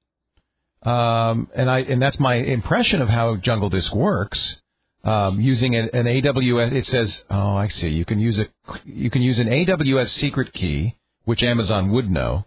um, and I and that's my impression of how Jungle Disk works. Um, using an, an A W S, it says, oh, I see. You can use a you can use an A W S secret key, which Amazon would know,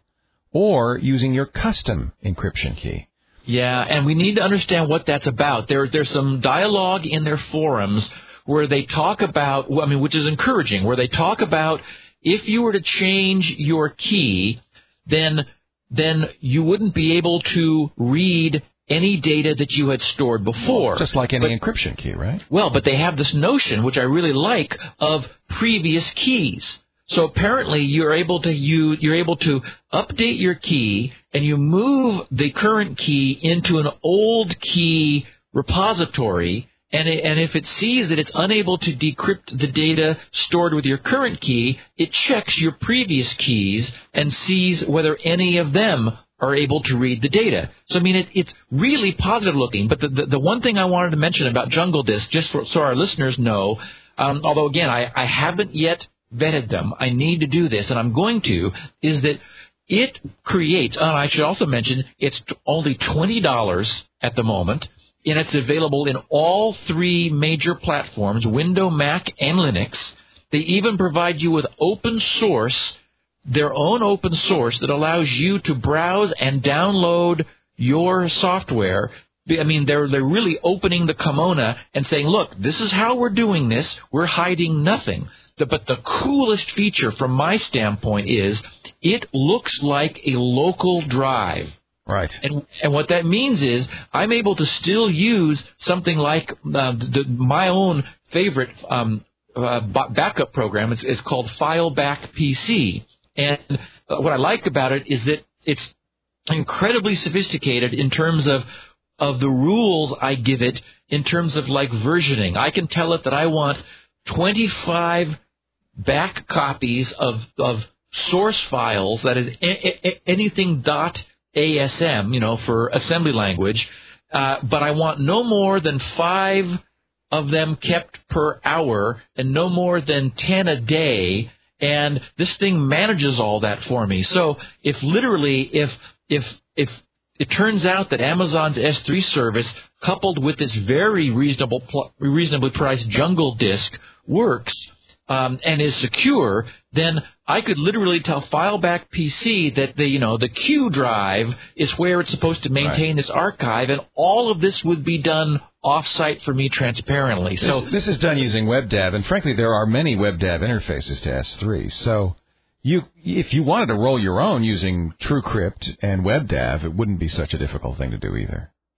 or using your custom encryption key. Yeah, and we need to understand what that's about. There, there's some dialogue in their forums where they talk about, I mean, which is encouraging, where they talk about if you were to change your key, then then you wouldn't be able to read any data that you had stored before. Just like any but, encryption key, right? Well, but they have this notion, which I really like, of previous keys. So apparently you're able to use, you're able to update your key, and you move the current key into an old key repository, and it, and if it sees that it's unable to decrypt the data stored with your current key, it checks your previous keys and sees whether any of them are able to read the data. So, I mean, it, it's really positive looking. But the, the, the one thing I wanted to mention about Jungle Disk, just for, so our listeners know, um, although, again, I, I haven't yet vetted them, I need to do this, and I'm going to, is that it creates, and I should also mention, it's only twenty dollars at the moment, and it's available in all three major platforms, Windows, Mac, and Linux. They even provide you with open source, their own open source that allows you to browse and download your software. I mean, they're they're really opening the kimono and saying, look, this is how we're doing this. We're hiding nothing. The, but the coolest feature from my standpoint is it looks like a local drive. Right. And and what that means is I'm able to still use something like uh, the, my own favorite um, uh, backup program. It's, it's called FileBack P C. And what I like about it is that it's incredibly sophisticated in terms of of the rules I give it in terms of like versioning. I can tell it that I want twenty-five back copies of of source files, that is a- a- anything dot A S M, you know, for assembly language, uh, but I want no more than five of them kept per hour and no more than ten a day. And this thing manages all that for me. So if literally, if if if it turns out that Amazon's S three service, coupled with this very reasonable, reasonably priced Jungle Disk, works um, and is secure, then I could literally tell FileBack P C that the you know the Q drive is where it's supposed to maintain right. this archive, and all of this would be done off-site for me transparently. So this, this is done using WebDAV, and frankly, there are many WebDAV interfaces to S three. So you, if you wanted to roll your own using TrueCrypt and WebDAV, it wouldn't be such a difficult thing to do either.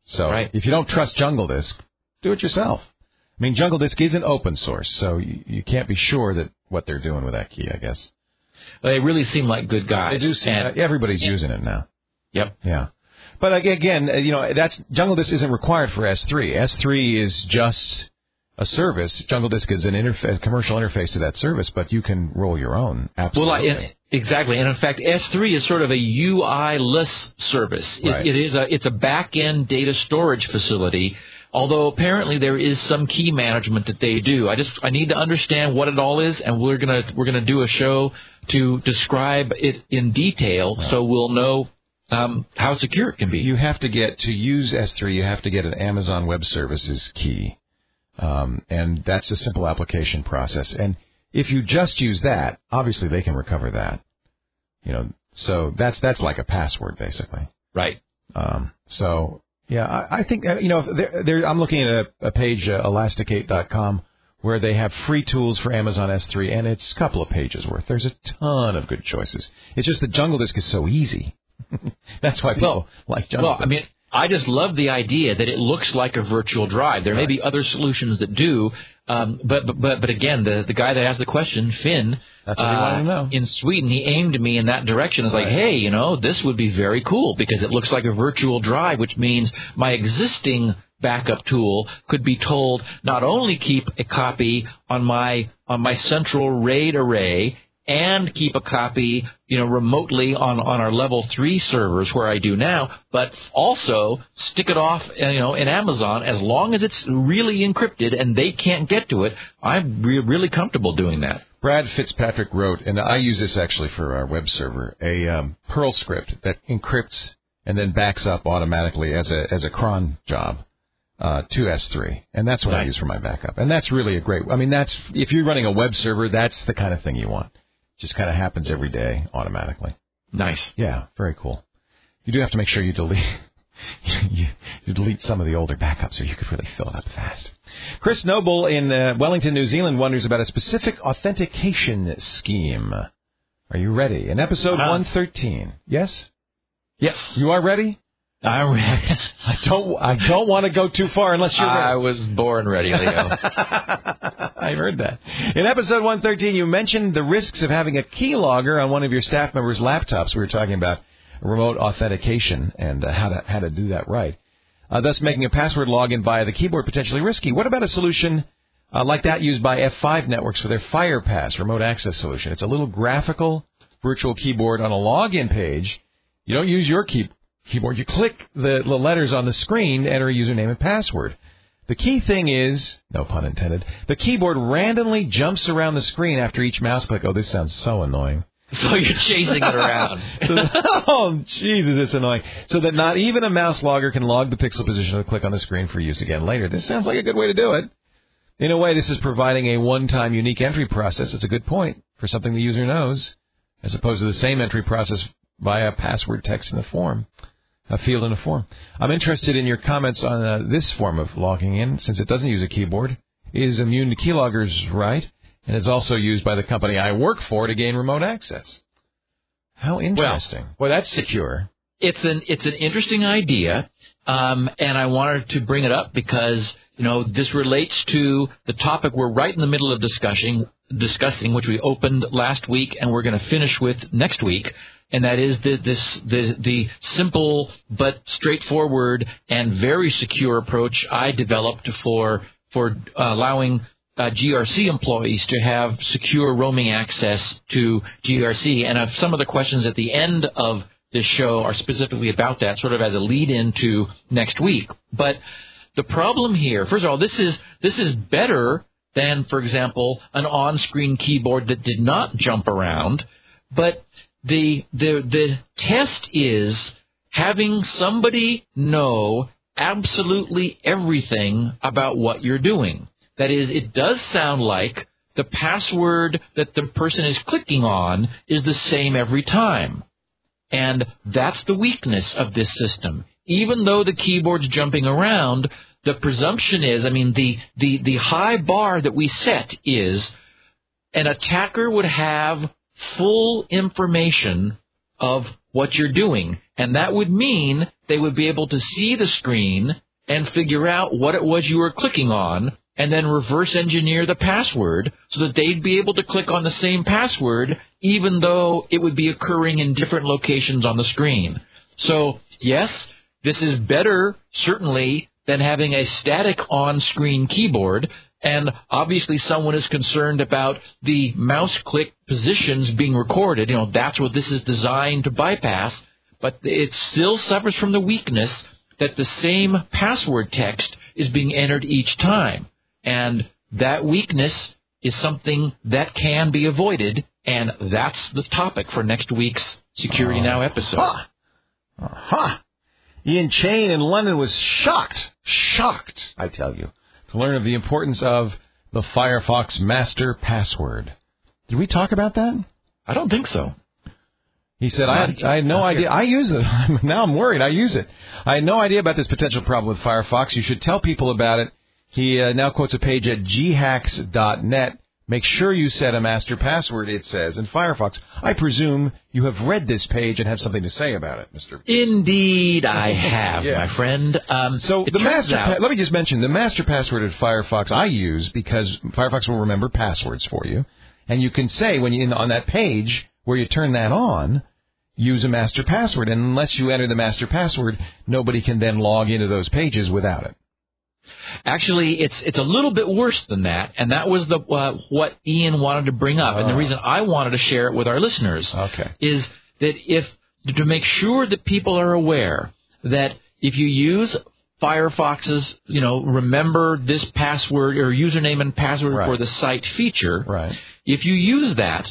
So right. if you don't trust Jungle Disk, do it yourself. I mean, Jungle Disk isn't open source, so you, you can't be sure that what they're doing with that key, I guess. They really seem like good guys. They do seem, and, everybody's and, using it now. Yep. Yeah. But again, you know, that's Jungle Disk isn't required for S three. S three is just a service. Jungle Disk is an interface, commercial interface to that service, but you can roll your own. Absolutely. Well, I, exactly. And in fact, S three is sort of a U I-less service. It, right. it is a it's a back-end data storage facility. Although apparently there is some key management that they do. I just I need to understand what it all is, and we're gonna we're gonna do a show to describe it in detail, right. so we'll know um, how secure it can be. You have to get to use S three. You have to get an Amazon Web Services key, um, and that's a simple application process. And if you just use that, obviously they can recover that. You know, so that's that's like a password basically. Right. Um, so. Yeah, I, I think, uh, you know, they're, they're, I'm looking at a, a page, uh, elasticate dot com, where they have free tools for Amazon S three, and it's a couple of pages worth. There's a ton of good choices. It's just that Jungle Disk is so easy. That's why people well, like Jungle well, Disk. Well, I mean, I just love the idea that it looks like a virtual drive. There right. may be other solutions that do, um, but, but but again, the, the guy that asked the question, Finn, That's what he uh, wanted to know. in Sweden, he aimed me in that direction. It's right. like, hey, you know, this would be very cool because it looks like a virtual drive, which means my existing backup tool could be told not only keep a copy on my on my central RAID array and keep a copy, you know, remotely on, on our level three servers where I do now, but also stick it off, you know, in Amazon as long as it's really encrypted and they can't get to it. I'm re- really comfortable doing that. Brad Fitzpatrick wrote, and I use this actually for our web server, a um, Perl script that encrypts and then backs up automatically as a as a cron job uh, to S three, and that's what right. I use for my backup. And that's really a great. I mean, that's if you're running a web server, that's the kind of thing you want. Just kind of happens every day automatically. Nice. Yeah, very cool. You do have to make sure you delete you, you delete some of the older backups so you could really fill it up fast. Chris Noble in uh, Wellington, New Zealand wonders about a specific authentication scheme. Are you ready? In episode uh, one thirteen. Yes? Yes. You are ready? I'm ready. I don't I don't want to go too far unless you're ready. I was born ready, Leo. I heard that. In episode one thirteen, you mentioned the risks of having a keylogger on one of your staff members' laptops. We were talking about remote authentication and uh, how to how to do that right. Uh, thus making a password login via the keyboard potentially risky. What about a solution uh, like that used by F five networks for their FirePass remote access solution? It's a little graphical virtual keyboard on a login page. You don't use your key, keyboard. You click the, the letters on the screen to enter a username and password. The key thing is, no pun intended, the keyboard randomly jumps around the screen after each mouse click. Oh, this sounds so annoying. So you're chasing it around. so, oh, Jesus, it's annoying. So that not even a mouse logger can log the pixel position of the click on the screen for use again later. This sounds like a good way to do it. In a way, this is providing a one-time unique entry process. It's a good point for something the user knows, as opposed to the same entry process via password text in a form, a field in a form. I'm interested in your comments on uh, this form of logging in, since it doesn't use a keyboard. It is immune to keyloggers, right? And it's also used by the company I work for to gain remote access. How interesting. Well, well that's secure. It's an it's an interesting idea, um, and I wanted to bring it up because, you know, this relates to the topic we're right in the middle of discussing, discussing, which we opened last week and we're going to finish with next week, and that is the, this the the simple but straightforward and very secure approach I developed for for uh, allowing Uh, G R C employees to have secure roaming access to G R C. And uh, some of the questions at the end of this show are specifically about that, sort of as a lead-in to next week. But the problem here, first of all, this is this is better than, for example, an on-screen keyboard that did not jump around. But the the the test is having somebody know absolutely everything about what you're doing. That is, it does sound like the password that the person is clicking on is the same every time. And that's the weakness of this system. Even though the keyboard's jumping around, the presumption is, I mean, the, the, the high bar that we set is an attacker would have full information of what you're doing. And that would mean they would be able to see the screen and figure out what it was you were clicking on, and then reverse engineer the password so that they'd be able to click on the same password even though it would be occurring in different locations on the screen. So, yes, this is better, certainly, than having a static on-screen keyboard. And obviously someone is concerned about the mouse click positions being recorded. You know, that's what this is designed to bypass. But it still suffers from the weakness that the same password text is being entered each time. And that weakness is something that can be avoided, and that's the topic for next week's Security uh, Now episode. Aha! Uh-huh. Ian Chain in London was shocked, shocked, I tell you, to learn of the importance of the Firefox master password. Did we talk about that? I don't think so. He said, I had, I had no idea. I use it. Now I'm worried. I use it. I had no idea about this potential problem with Firefox. You should tell people about it. He uh, now quotes a page at g hacks dot net. Make sure you set a master password, it says, in Firefox. I presume you have read this page and have something to say about it, Mister Indeed, I have, yeah. my friend. Um, so the master. Pa- let me just mention the master password at Firefox I use because Firefox will remember passwords for you, and you can say when you on that page where you turn that on, use a master password, and unless you enter the master password, nobody can then log into those pages without it. Actually, it's it's a little bit worse than that, and that was the uh, what Ian wanted to bring up, oh. and the reason I wanted to share it with our listeners okay. is that if to make sure that people are aware that if you use Firefox's, you know, remember this password or username and password right. for the site feature, right. if you use that,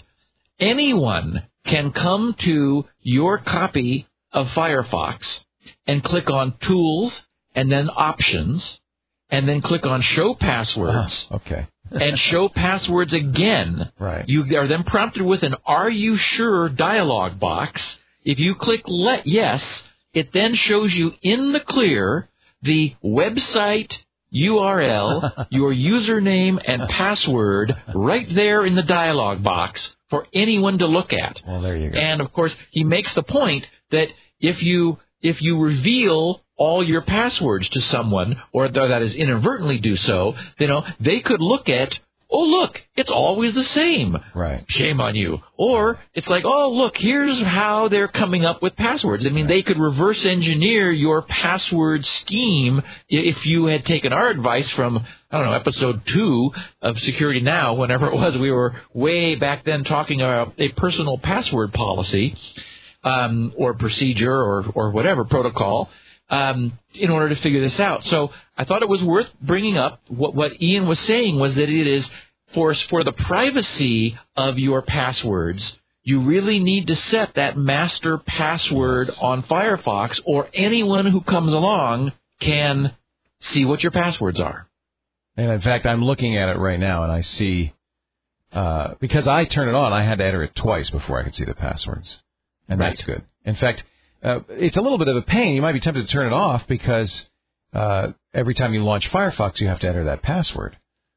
anyone can come to your copy of Firefox and click on Tools and then Options, and then click on Show Passwords. Oh, okay. and show passwords again. Right. You are then prompted with an Are You Sure dialog box. If you click let Yes, it then shows you in the clear the website U R L, your username and password right there in the dialog box for anyone to look at. Well, there you go. And, of course, he makes the point that if you if you reveal all your passwords to someone, or that is inadvertently do so, you know, they could look at, oh, look, it's always the same. Right. Shame on you. Or it's like, oh, look, here's how they're coming up with passwords. I mean, right. They could reverse engineer your password scheme if you had taken our advice from, I don't know, episode two of Security Now, whenever it was. We were way back then talking about a personal password policy um, or procedure or, or whatever protocol. Um, in order to figure this out. So I thought it was worth bringing up. What, what Ian was saying was that it is for, for the privacy of your passwords, you really need to set that master password on Firefox, or anyone who comes along can see what your passwords are. And in fact, I'm looking at it right now, and I see, uh, because I turn it on, I had to enter it twice before I could see the passwords. And right. That's good. In fact, Uh, it's a little bit of a pain. You might be tempted to turn it off because uh, every time you launch Firefox, you have to enter that password.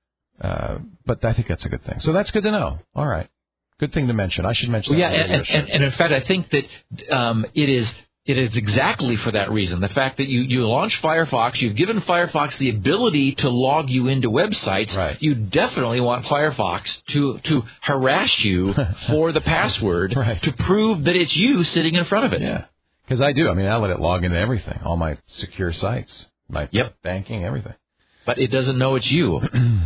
Uh, but I think that's a good thing. So that's good to know. All right. Good thing to mention. I should mention well, that. Yeah, and, and, and in fact, I think that um, it is it is exactly for that reason. The fact that you, you launch Firefox, you've given Firefox the ability to log you into websites. Right. You definitely want Firefox to, to harass you for the password right. to prove that it's you sitting in front of it. Yeah. Because I do. I mean, I let it log into everything, all my secure sites, my yep. banking, everything. But it doesn't know it's you.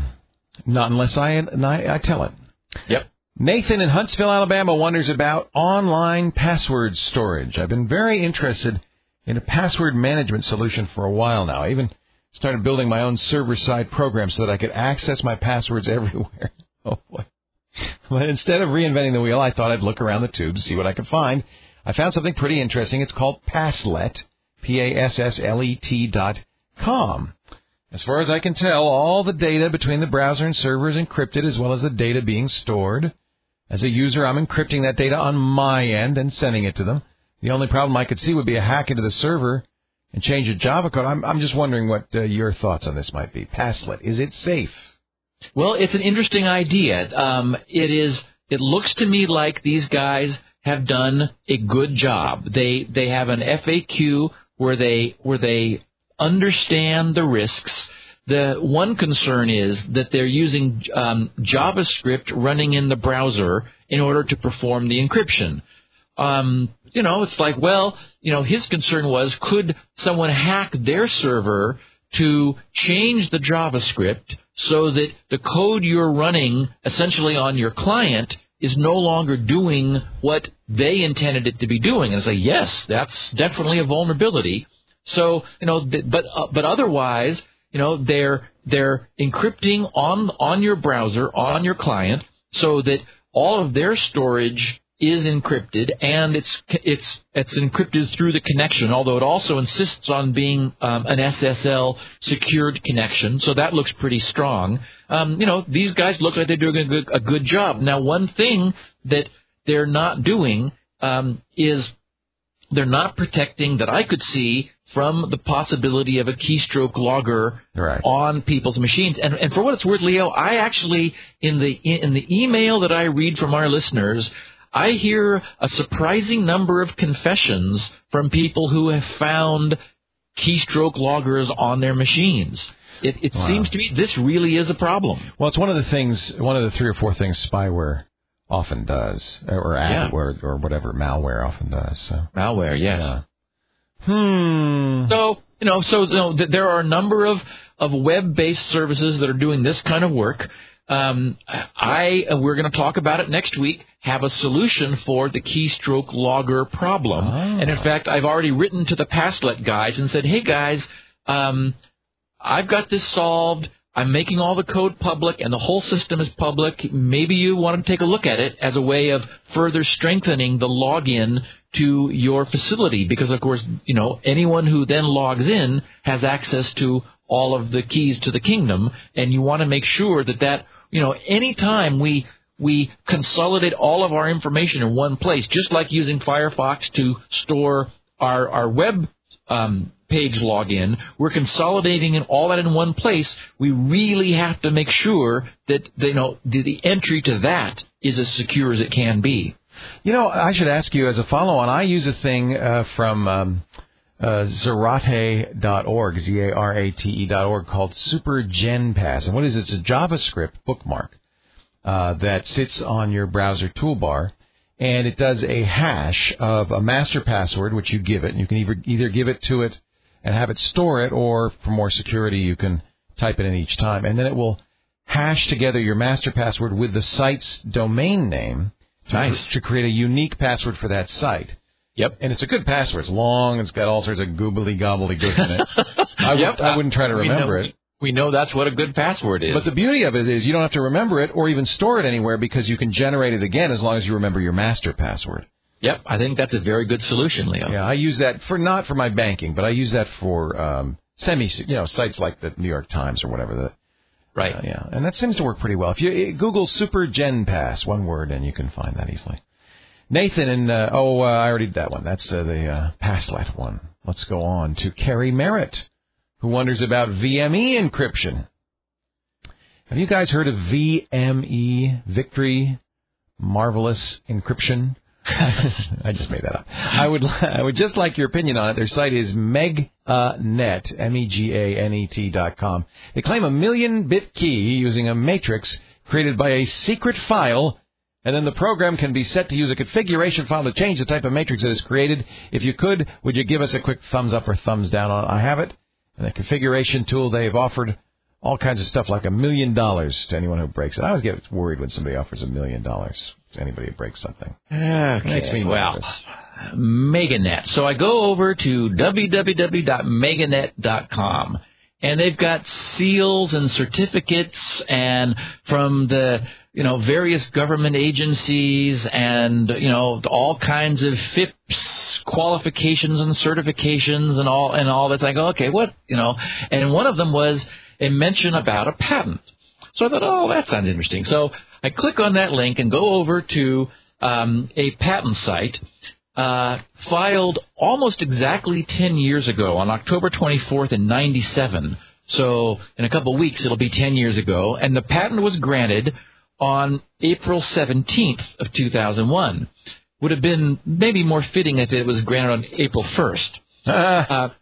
Not unless I, I I tell it. Yep. Nathan in Huntsville, Alabama, wonders about online password storage. I've been very interested in a password management solution for a while now. I even started building my own server-side program so that I could access my passwords everywhere. Oh, boy. But instead of reinventing the wheel, I thought I'd look around the tube to see what I could find. I found something pretty interesting. It's called Passlet, P A S S L E T dot com. As far as I can tell, all the data between the browser and server is encrypted, as well as the data being stored. As a user, I'm encrypting that data on my end and sending it to them. The only problem I could see would be a hack into the server and change a Java code. I'm, I'm just wondering what uh, your thoughts on this might be. Passlet, is it safe? Well, it's an interesting idea. Um, it is. It looks to me like these guys have done a good job. They they have an F A Q where they where they understand the risks. The one concern is that they're using um, JavaScript running in the browser in order to perform the encryption. Um, you know, it's like, well, you know, his concern was, could someone hack their server to change the JavaScript so that the code you're running essentially on your client is no longer doing what they intended it to be doing? And I say, yes, that's definitely a vulnerability. So, you know, but uh, but otherwise, you know, they're they're encrypting on on your browser, on your client, so that all of their storage is encrypted, and it's it's it's encrypted through the connection, although it also insists on being um, an S S L secured connection, so that looks pretty strong. Um, you know, these guys look like they're doing a good, a good job. Now, one thing that they're not doing um, is they're not protecting, that I could see, from the possibility of a keystroke logger right. on people's machines. And, and for what it's worth, Leo, I actually, in the in the email that I read from our listeners, I hear a surprising number of confessions from people who have found keystroke loggers on their machines. It, it wow. seems to me this really is a problem. Well, it's one of the things, one of the three or four things spyware often does, or adware, yeah. or whatever malware often does. So. Malware, yes. Yeah. Hmm. So, you know, so you know, th- there are a number of, of web-based services that are doing this kind of work. Um, I, uh, we're going to talk about it next week, have a solution for the keystroke logger problem. Oh. And in fact, I've already written to the Passlet guys and said, hey guys, um, I've got this solved. I'm making all the code public and the whole system is public. Maybe you want to take a look at it as a way of further strengthening the login to your facility, because of course, you know, anyone who then logs in has access to all of the keys to the kingdom, and you want to make sure that that, you know, anytime we we consolidate all of our information in one place, just like using Firefox to store our our web um, page login, we're consolidating in all that in one place. We really have to make sure that, you know, the, the entry to that is as secure as it can be. You know, I should ask you as a follow-on, I use a thing uh, from um, uh, Zarate dot org, Z A R A T E dot org, called SuperGenPass. And what is it? It's a JavaScript bookmark uh, that sits on your browser toolbar, and it does a hash of a master password, which you give it. And you can either, either give it to it and have it store it, or for more security, you can type it in each time. And then it will hash together your master password with the site's domain name. Nice. To create a unique password for that site. Yep. And it's a good password. It's long. It's got all sorts of goobly gobbledygook in it. I, yep. would, I wouldn't try to remember we know, it. We know that's what a good password is. But the beauty of it is you don't have to remember it or even store it anywhere, because you can generate it again as long as you remember your master password. Yep. I think that's a very good solution, Leo. Yeah, I use that for not for my banking, but I use that for um, semi, you know, sites like the New York Times or whatever. That, right. Uh, yeah, and that seems to work pretty well. If you Google SuperGenPass, one word, and you can find that easily. Nathan and, uh, oh, uh, I already did that one. That's uh, the uh, Passlet one. Let's go on to Carrie Merritt, who wonders about V M E encryption. Have you guys heard of V M E, Victory Marvelous Encryption? I just made that up. I would I would just like your opinion on it. Their site is Meganet, M E G A N E T dot com. They claim a million-bit key using a matrix created by a secret file, and then the program can be set to use a configuration file to change the type of matrix that is created. If you could, would you give us a quick thumbs up or thumbs down on it? I have it. And the configuration tool, they've offered all kinds of stuff like a million dollars to anyone who breaks it. I always get worried when somebody offers a million dollars to anybody who breaks something. Okay. It makes me nervous. Well, Meganet. So I go over to w w w dot meganet dot com, and they've got seals and certificates and from the, you know, various government agencies and, you know, all kinds of F I P S qualifications and certifications and all and all that. I go, okay, what, you know, and one of them was a mention about a patent. So I thought, oh, that sounds interesting. So I click on that link and go over to um, a patent site uh, filed almost exactly ten years ago on October twenty-fourth in ninety-seven. So in a couple of weeks, it'll be ten years ago. And the patent was granted on April seventeenth of two thousand one. would have been maybe more fitting if it was granted on April first. Uh,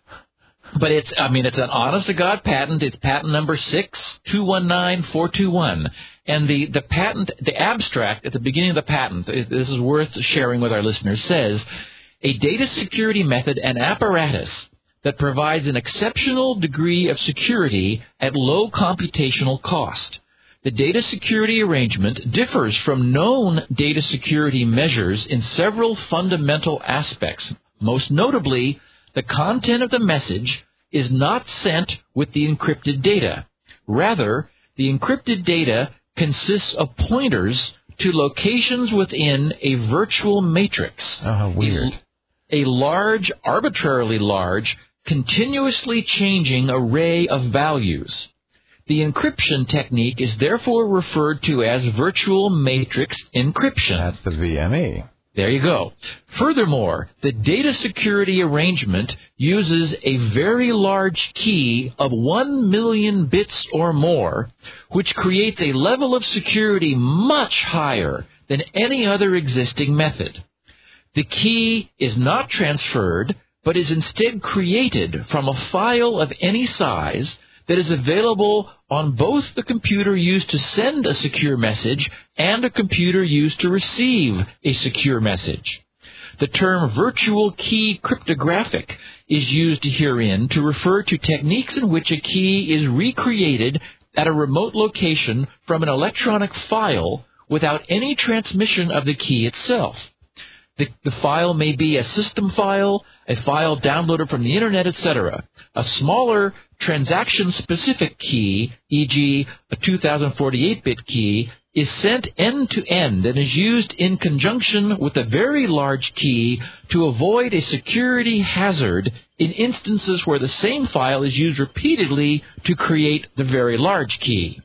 but it's, I mean, it's an honest-to-God patent. It's patent number six two one nine four two one. And the, the patent, the abstract at the beginning of the patent, this is worth sharing with our listeners, says, a data security method and apparatus that provides an exceptional degree of security at low computational cost. The data security arrangement differs from known data security measures in several fundamental aspects. Most notably, the content of the message is not sent with the encrypted data. Rather, the encrypted data consists of pointers to locations within a virtual matrix. Oh, weird. A, a large, arbitrarily large, continuously changing array of values. The encryption technique is therefore referred to as virtual matrix encryption. That's the V M E. There you go. Furthermore, the data security arrangement uses a very large key of one million bits or more, which creates a level of security much higher than any other existing method. The key is not transferred, but is instead created from a file of any size that is available on both the computer used to send a secure message and a computer used to receive a secure message. The term virtual key cryptographic is used herein to refer to techniques in which a key is recreated at a remote location from an electronic file without any transmission of the key itself. The, the file may be a system file, a file downloaded from the internet, et cetera. A smaller transaction-specific key, for example a two thousand forty-eight bit key, is sent end-to-end and is used in conjunction with a very large key to avoid a security hazard in instances where the same file is used repeatedly to create the very large key.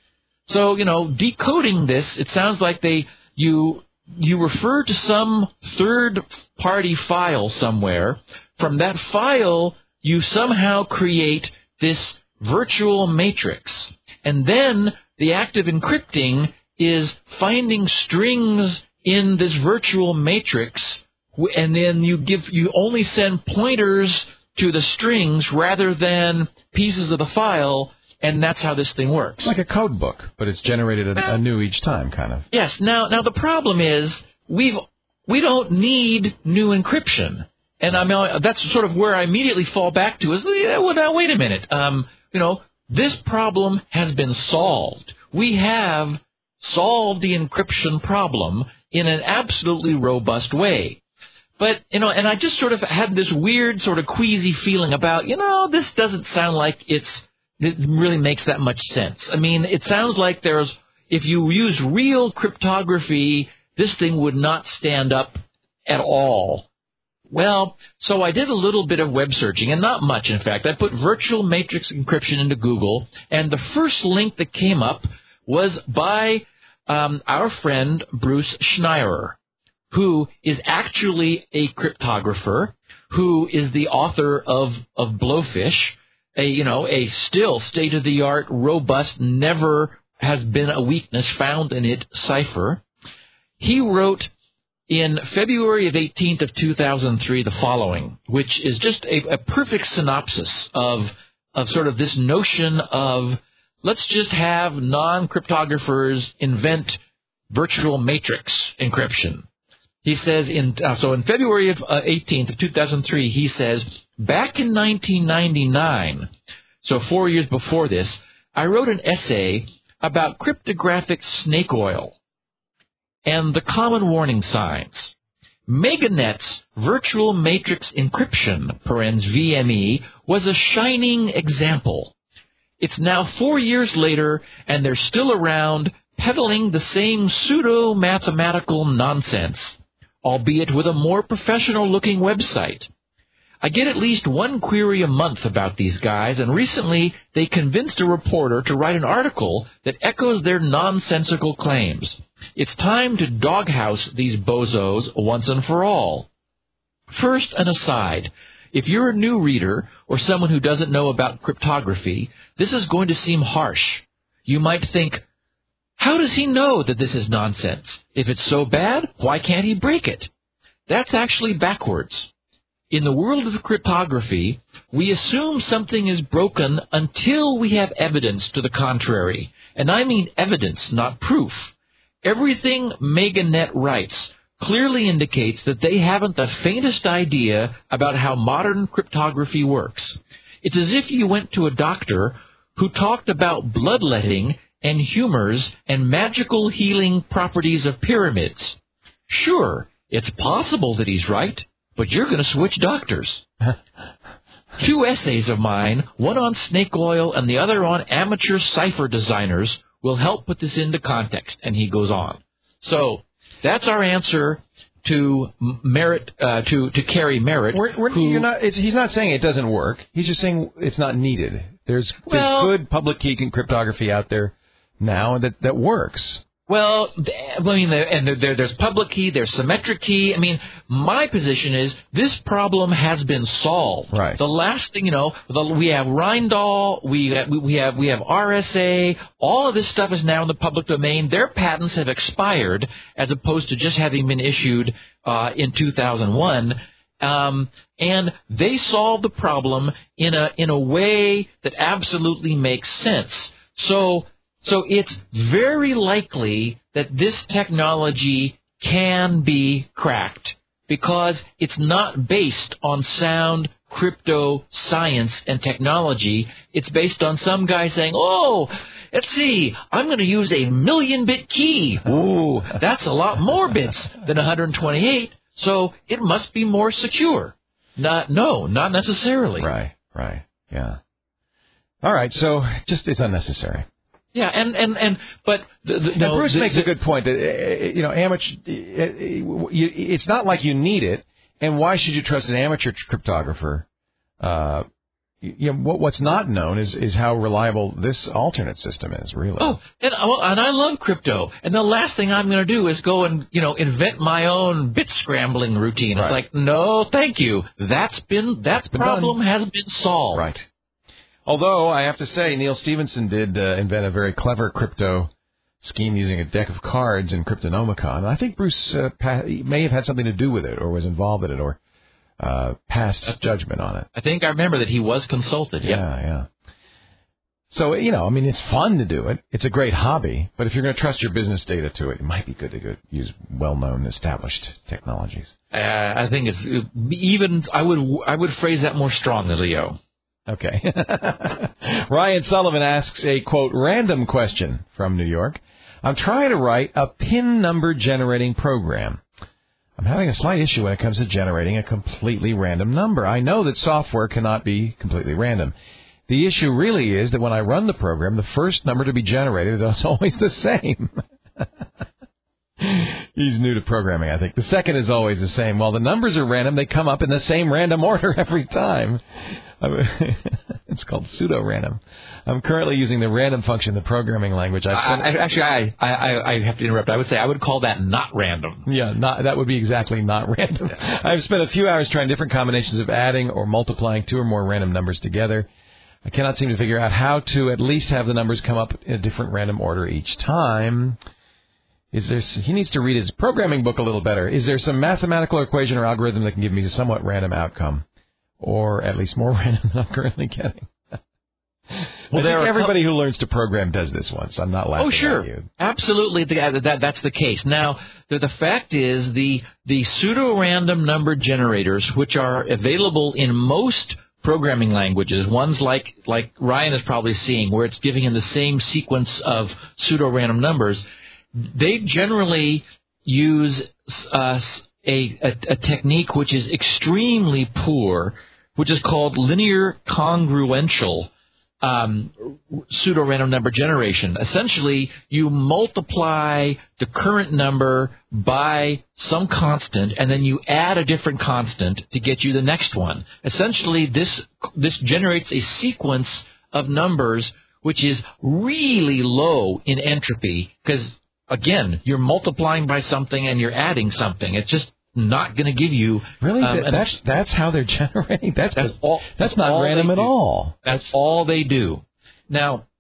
So, you know, decoding this, it sounds like they you... You refer to some third-party file somewhere. From that file, you somehow create this virtual matrix. And then the act of encrypting is finding strings in this virtual matrix, and then you give you only send pointers to the strings rather than pieces of the file. And that's how this thing works. It's like a code book, but it's generated a, anew each time, kind of. Yes. Now, now the problem is we've we don't need new encryption, and I mean that's sort of where I immediately fall back to is yeah, well, now wait a minute. Um, you know, this problem has been solved. We have solved the encryption problem in an absolutely robust way. But, you know, and I just sort of had this weird sort of queasy feeling about, you know, this doesn't sound like it's it really makes that much sense. I mean, it sounds like there's, if you use real cryptography, this thing would not stand up at all. Well, so I did a little bit of web searching, and not much, in fact. I put virtual matrix encryption into Google, and the first link that came up was by um, our friend Bruce Schneier, who is actually a cryptographer, who is the author of, of Blowfish, a, you know, a still state-of-the-art, robust, never has been a weakness found in it cipher. He wrote in February of eighteenth of two thousand three the following, which is just a, a perfect synopsis of of sort of this notion of let's just have non-cryptographers invent virtual matrix encryption. He says in uh, so in February of uh, eighteenth of two thousand three, he says, back in nineteen ninety-nine, so four years before this, I wrote an essay about cryptographic snake oil and the common warning signs. MegaNet's virtual matrix encryption, parens V M E, was a shining example. It's now four years later, and they're still around peddling the same pseudo-mathematical nonsense, albeit with a more professional-looking website. I get at least one query a month about these guys, and recently they convinced a reporter to write an article that echoes their nonsensical claims. It's time to doghouse these bozos once and for all. First, an aside. If you're a new reader or someone who doesn't know about cryptography, this is going to seem harsh. You might think, How does he know that this is nonsense? If it's so bad, why can't he break it? That's actually backwards. In the world of cryptography, we assume something is broken until we have evidence to the contrary. And I mean evidence, not proof. Everything MegaNet writes clearly indicates that they haven't the faintest idea about how modern cryptography works. It's as if you went to a doctor who talked about bloodletting and humors and magical healing properties of pyramids. Sure, it's possible that he's right, but you're going to switch doctors. Two essays of mine, one on snake oil and the other on amateur cipher designers, will help put this into context. And he goes on. So that's our answer to Merritt, uh, to to Kerry Merritt. We're, we're, who, you're not, it's, he's not saying it doesn't work. He's just saying it's not needed. There's, well, there's good public key cryptography out there now that, that works. Well, I mean, and there, there's public key, there's symmetric key. I mean, my position is this problem has been solved. Right. The last thing, you know, the, we have Rijndael, we have, we have we have R S A. All of this stuff is now in the public domain. Their patents have expired, as opposed to just having been issued uh, in two thousand one. Um, and they solved the problem in a in a way that absolutely makes sense. So. So it's very likely that this technology can be cracked because it's not based on sound crypto science and technology. It's based on some guy saying, oh, let's see, I'm going to use a million-bit key. Ooh, that's a lot more bits than one hundred twenty-eight, so it must be more secure. Not, no, not necessarily. Right, right, yeah. All right, so just it's unnecessary. Yeah, and, and, and but the, the, now, no, Bruce the, makes the, a good point that uh, you know amateur. Uh, it's not like you need it, and why should you trust an amateur cryptographer? Uh, you know what, what's not known is is how reliable this alternate system is. Really. Oh, and and I love crypto, and the last thing I'm going to do is go and you know invent my own bit scrambling routine. It's right. like no, thank you. That's been that been problem done. has been solved. Right. Although, I have to say, Neil Stephenson did uh, invent a very clever crypto scheme using a deck of cards in Cryptonomicon. I think Bruce uh, pa- may have had something to do with it or was involved in it or uh, passed judgment on it. I think I remember that he was consulted. Yeah, yeah. yeah. So, you know, I mean, it's fun to do it. It's a great hobby. But if you're going to trust your business data to it, it might be good to go use well-known, established technologies. Uh, I think it's even, I would, I would phrase that more strongly, Leo. Okay. Ryan Sullivan asks a, quote, random question from New York. I'm trying to write a PIN number generating program. I'm having a slight issue when it comes to generating a completely random number. I know that software cannot be completely random. The issue really is that when I run the program, the first number to be generated is always the same. He's new to programming, I think. The second is always the same. While the numbers are random, they come up in the same random order every time. It's called pseudo-random. I'm currently using the random function in the programming language. I've I, I, actually, I, I, I have to interrupt. I would say I would call that not random. Yeah, not, that would be exactly not random. I've spent a few hours trying different combinations of adding or multiplying two or more random numbers together. I cannot seem to figure out how to at least have the numbers come up in a different random order each time. Is there? He needs to read his programming book a little better. Is there some mathematical equation or algorithm that can give me a somewhat random outcome? Or at least more random than I'm currently getting? Well, I think everybody who learns to program does this once. I'm not laughing oh, sure. at you. Absolutely, that, that, that's the case. Now, the, the fact is the, the pseudo-random number generators, which are available in most programming languages, ones like, like Ryan is probably seeing, where it's giving him the same sequence of pseudo-random numbers, they generally use uh, a, a, a technique which is extremely poor, which is called linear congruential um, pseudo-random number generation. Essentially, you multiply the current number by some constant, and then you add a different constant to get you the next one. Essentially, this this generates a sequence of numbers which is really low in entropy because, again, you're multiplying by something and you're adding something. It's just not going to give you really. Um, that's that's how they're generating. That's that's all. That's not all random at do. all. That's all they do. Now,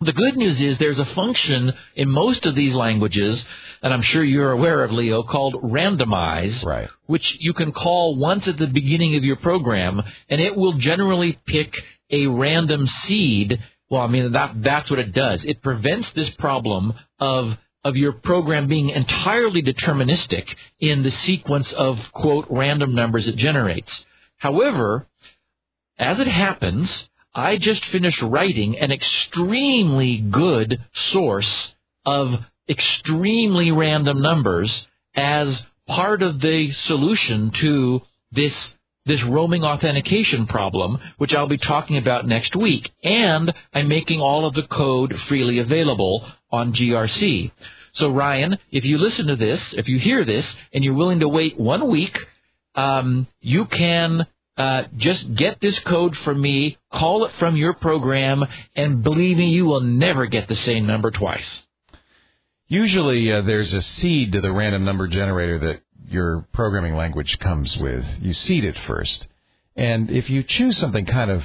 The good news is there's a function in most of these languages, and I'm sure you're aware of, Leo, called randomize, right, which you can call once at the beginning of your program, and it will generally pick a random seed. Well, I mean, that that's what it does. It prevents this problem of of your program being entirely deterministic in the sequence of, quote, random numbers it generates. However, as it happens, I just finished writing an extremely good source of extremely random numbers as part of the solution to this this roaming authentication problem, which I'll be talking about next week. And I'm making all of the code freely available on G R C. So, Ryan, if you listen to this, if you hear this, and you're willing to wait one week, um, you can uh, just get this code from me, call it from your program, and believe me, you will never get the same number twice. Usually uh, there's a seed to the random number generator that your programming language comes with. You seed it first. And if you choose something kind of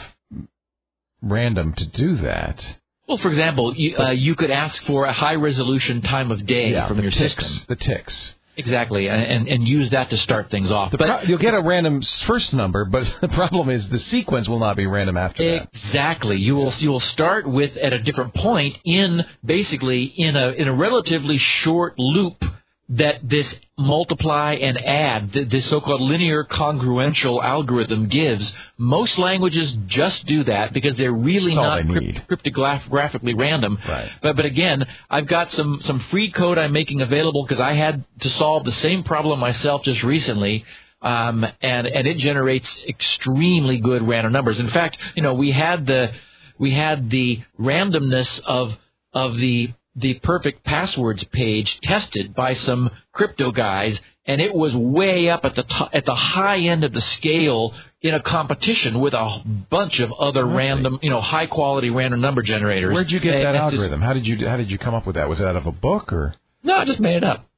random to do that... Well, for example, you, uh, you could ask for a high-resolution time of day yeah, from your ticks, system. The ticks. Exactly, and, and, and use that to start things off. The but pro- you'll get a random first number, but the problem is the sequence will not be random after that. Exactly. You will you will start with at a different point in basically in a in a relatively short loop that this multiply and add, this so-called linear congruential algorithm gives. Most languages just do that because they're really That's not crypt- cryptographically random. Right. But, but again, I've got some, some free code I'm making available because I had to solve the same problem myself just recently. Um, and, and it generates extremely good random numbers. In fact, you know, we had the, we had the randomness of, of the, the perfect passwords page tested by some crypto guys, and it was way up at the to- at the high end of the scale in a competition with a bunch of other I random, see. you know, high quality random number generators. Where'd you get and, that and algorithm? How did you how did you come up with that? Was it out of a book or? No, I just made it up.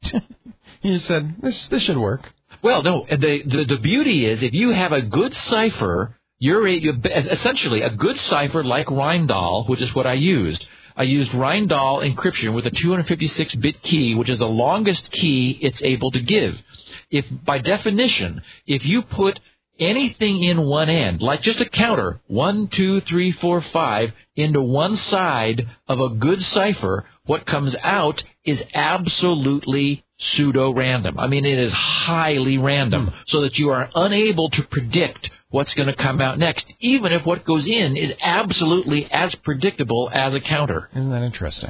You said this this should work. Well, no. The the, the beauty is if you have a good cipher, you're, a, you're essentially a good cipher like Rijndael, which is what I used. I used Rijndael encryption with a two fifty-six bit key, which is the longest key it's able to give. If, by definition, if you put anything in one end, like just a counter, one, two, three, four, five, into one side of a good cipher, what comes out is absolutely pseudo-random. I mean, it is highly random, so that you are unable to predict what's going to come out next, even if what goes in is absolutely as predictable as a counter. Isn't that interesting?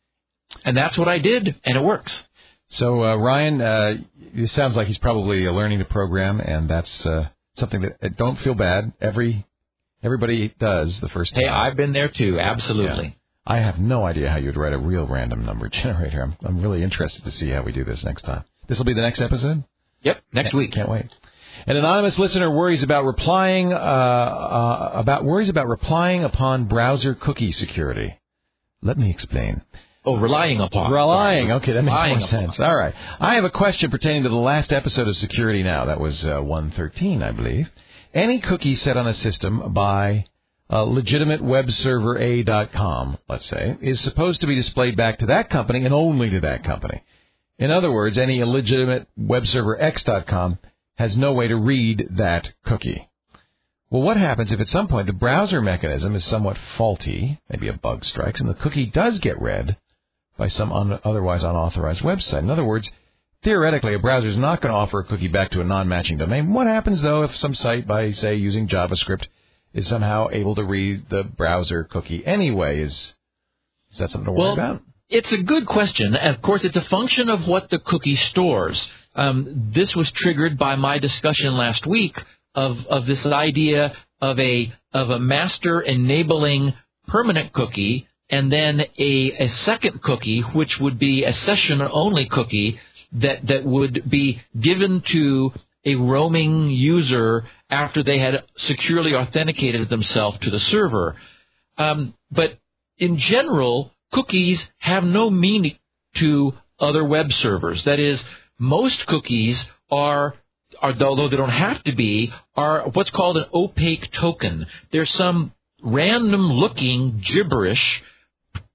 And that's what I did, and it works. So, uh, Ryan, uh, it sounds like he's probably learning to program, and that's uh, something that uh, don't feel bad. Every everybody does the first time. Hey, I've been there too, absolutely. Yeah. I have no idea how you'd write a real random number generator. I'm I'm really interested to see how we do this next time. This will be the next episode? Yep, next can't, week. Can't wait. An anonymous listener worries about replying uh, uh, about worries about replying upon browser cookie security. Let me explain. Oh, relying upon. Relying. Sorry. Okay, that makes Relying more upon. sense. All right. I have a question pertaining to the last episode of Security Now. That was uh, one thirteen, I believe. Any cookie set on a system by uh, legitimate web server A dot com, let's say, is supposed to be displayed back to that company and only to that company. In other words, any illegitimate web server X dot com has no way to read that cookie. Well, what happens if at some point the browser mechanism is somewhat faulty, maybe a bug strikes, and the cookie does get read by some un- otherwise unauthorized website? In other words, theoretically, a browser is not going to offer a cookie back to a non-matching domain. What happens, though, if some site, by, say, using JavaScript, is somehow able to read the browser cookie anyway? Is, is that something to worry well, about? It's a good question. And of course, it's a function of what the cookie stores. Um, this was triggered by my discussion last week of, of this idea of a of a master enabling permanent cookie and then a, a second cookie, which would be a session-only cookie that, that would be given to a roaming user after they had securely authenticated themselves to the server. Um, but in general, cookies have no meaning to other web servers. That is, most cookies are, are, although they don't have to be, are what's called an opaque token. There's some random-looking gibberish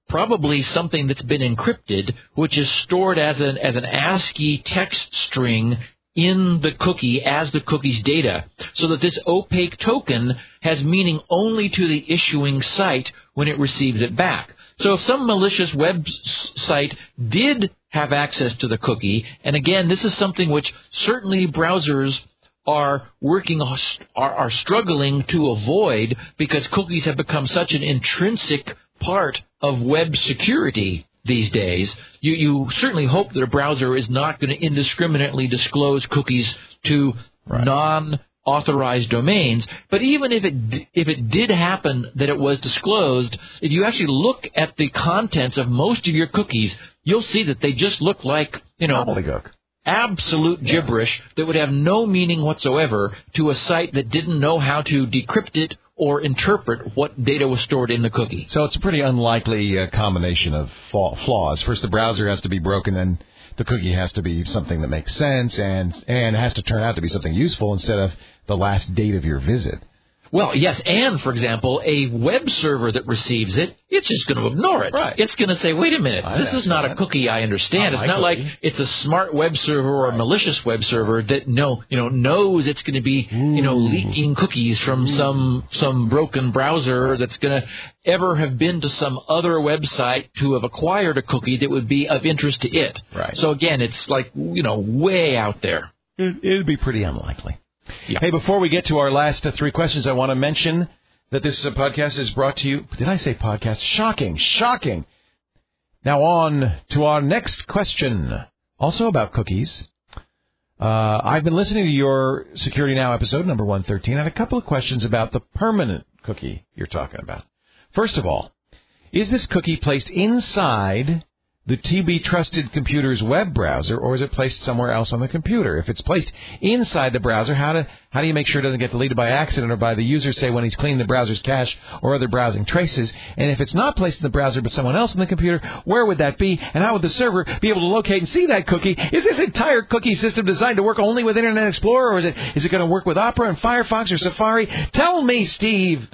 probably something that's been encrypted, which is stored as an as an ASCII text string in the cookie as the cookie's data, so that this opaque token has meaning only to the issuing site when it receives it back. So if some malicious website did have access to the cookie, and again, this is something which certainly browsers are working, are, are struggling to avoid, because cookies have become such an intrinsic part of web security these days. You, you certainly hope that a browser is not going to indiscriminately disclose cookies to right. non-authorized domains. But even if it if it did happen that it was disclosed, if you actually look at the contents of most of your cookies, you'll see that they just look like, you know, gobbledygook. Absolute gibberish yeah. that would have no meaning whatsoever to a site that didn't know how to decrypt it or interpret what data was stored in the cookie. So it's a pretty unlikely uh, combination of flaws. First, the browser has to be broken, and the cookie has to be something that makes sense, and and it has to turn out to be something useful instead of the last date of your visit. Well, yes, and, for example, a web server that receives it, it's just going to ignore it. Right. It's going to say, wait a minute, I this is not that. a cookie I understand. Not it's not cookie. like it's a smart web server or right. a malicious web server that no, you know, knows it's going to be, Ooh. you know, leaking cookies from Ooh. some some broken browser that's going to ever have been to some other website to have acquired a cookie that would be of interest to it. Right. So, again, it's like, you know, way out there. It would be pretty unlikely. Yeah. Hey, before we get to our last uh, three questions, I want to mention that this uh, podcast is brought to you. Did I say podcast? Shocking, shocking. Now on to our next question, also about cookies. Uh, I've been listening to your Security Now episode, number one thirteen. I had a couple of questions about the permanent cookie you're talking about. First of all, is this cookie placed inside the To Be Trusted computer's web browser, or is it placed somewhere else on the computer? If it's placed inside the browser, how do how do you make sure it doesn't get deleted by accident or by the user, say, when he's cleaning the browser's cache or other browsing traces? And if it's not placed in the browser but someone else on the computer, where would that be? And how would the server be able to locate and see that cookie? Is this entire cookie system designed to work only with Internet Explorer, or is it is it going to work with Opera and Firefox or Safari? Tell me, Steve.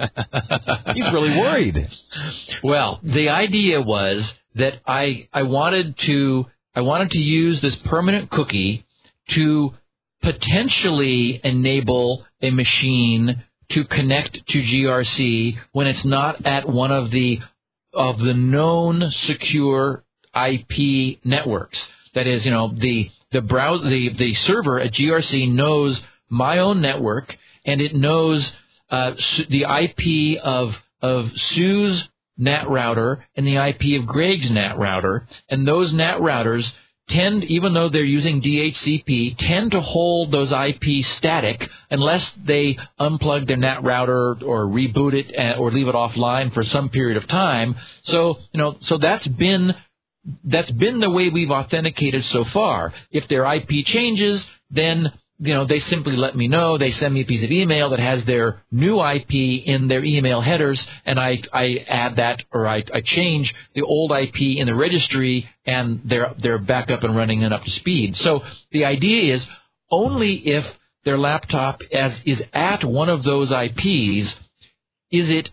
He's really worried. Well, the idea was that I I wanted to I wanted to use this permanent cookie to potentially enable a machine to connect to G R C when it's not at one of the of the known secure I P networks. That is, you know, the the browser the, the server at G R C knows my own network, and it knows uh, the I P of of Sue's N A T router and the I P of Greg's N A T router, and those N A T routers tend, even though they're using D H C P, tend to hold those I P static unless they unplug their N A T router or reboot it or leave it offline for some period of time. So, you know, so that's been that's been the way we've authenticated so far. If their I P changes, then you know, they simply let me know. They send me a piece of email that has their new I P in their email headers, and I, I add that, or I, I change the old I P in the registry, and they're they're back up and running and up to speed. So the idea is only if their laptop as, is at one of those I Ps is it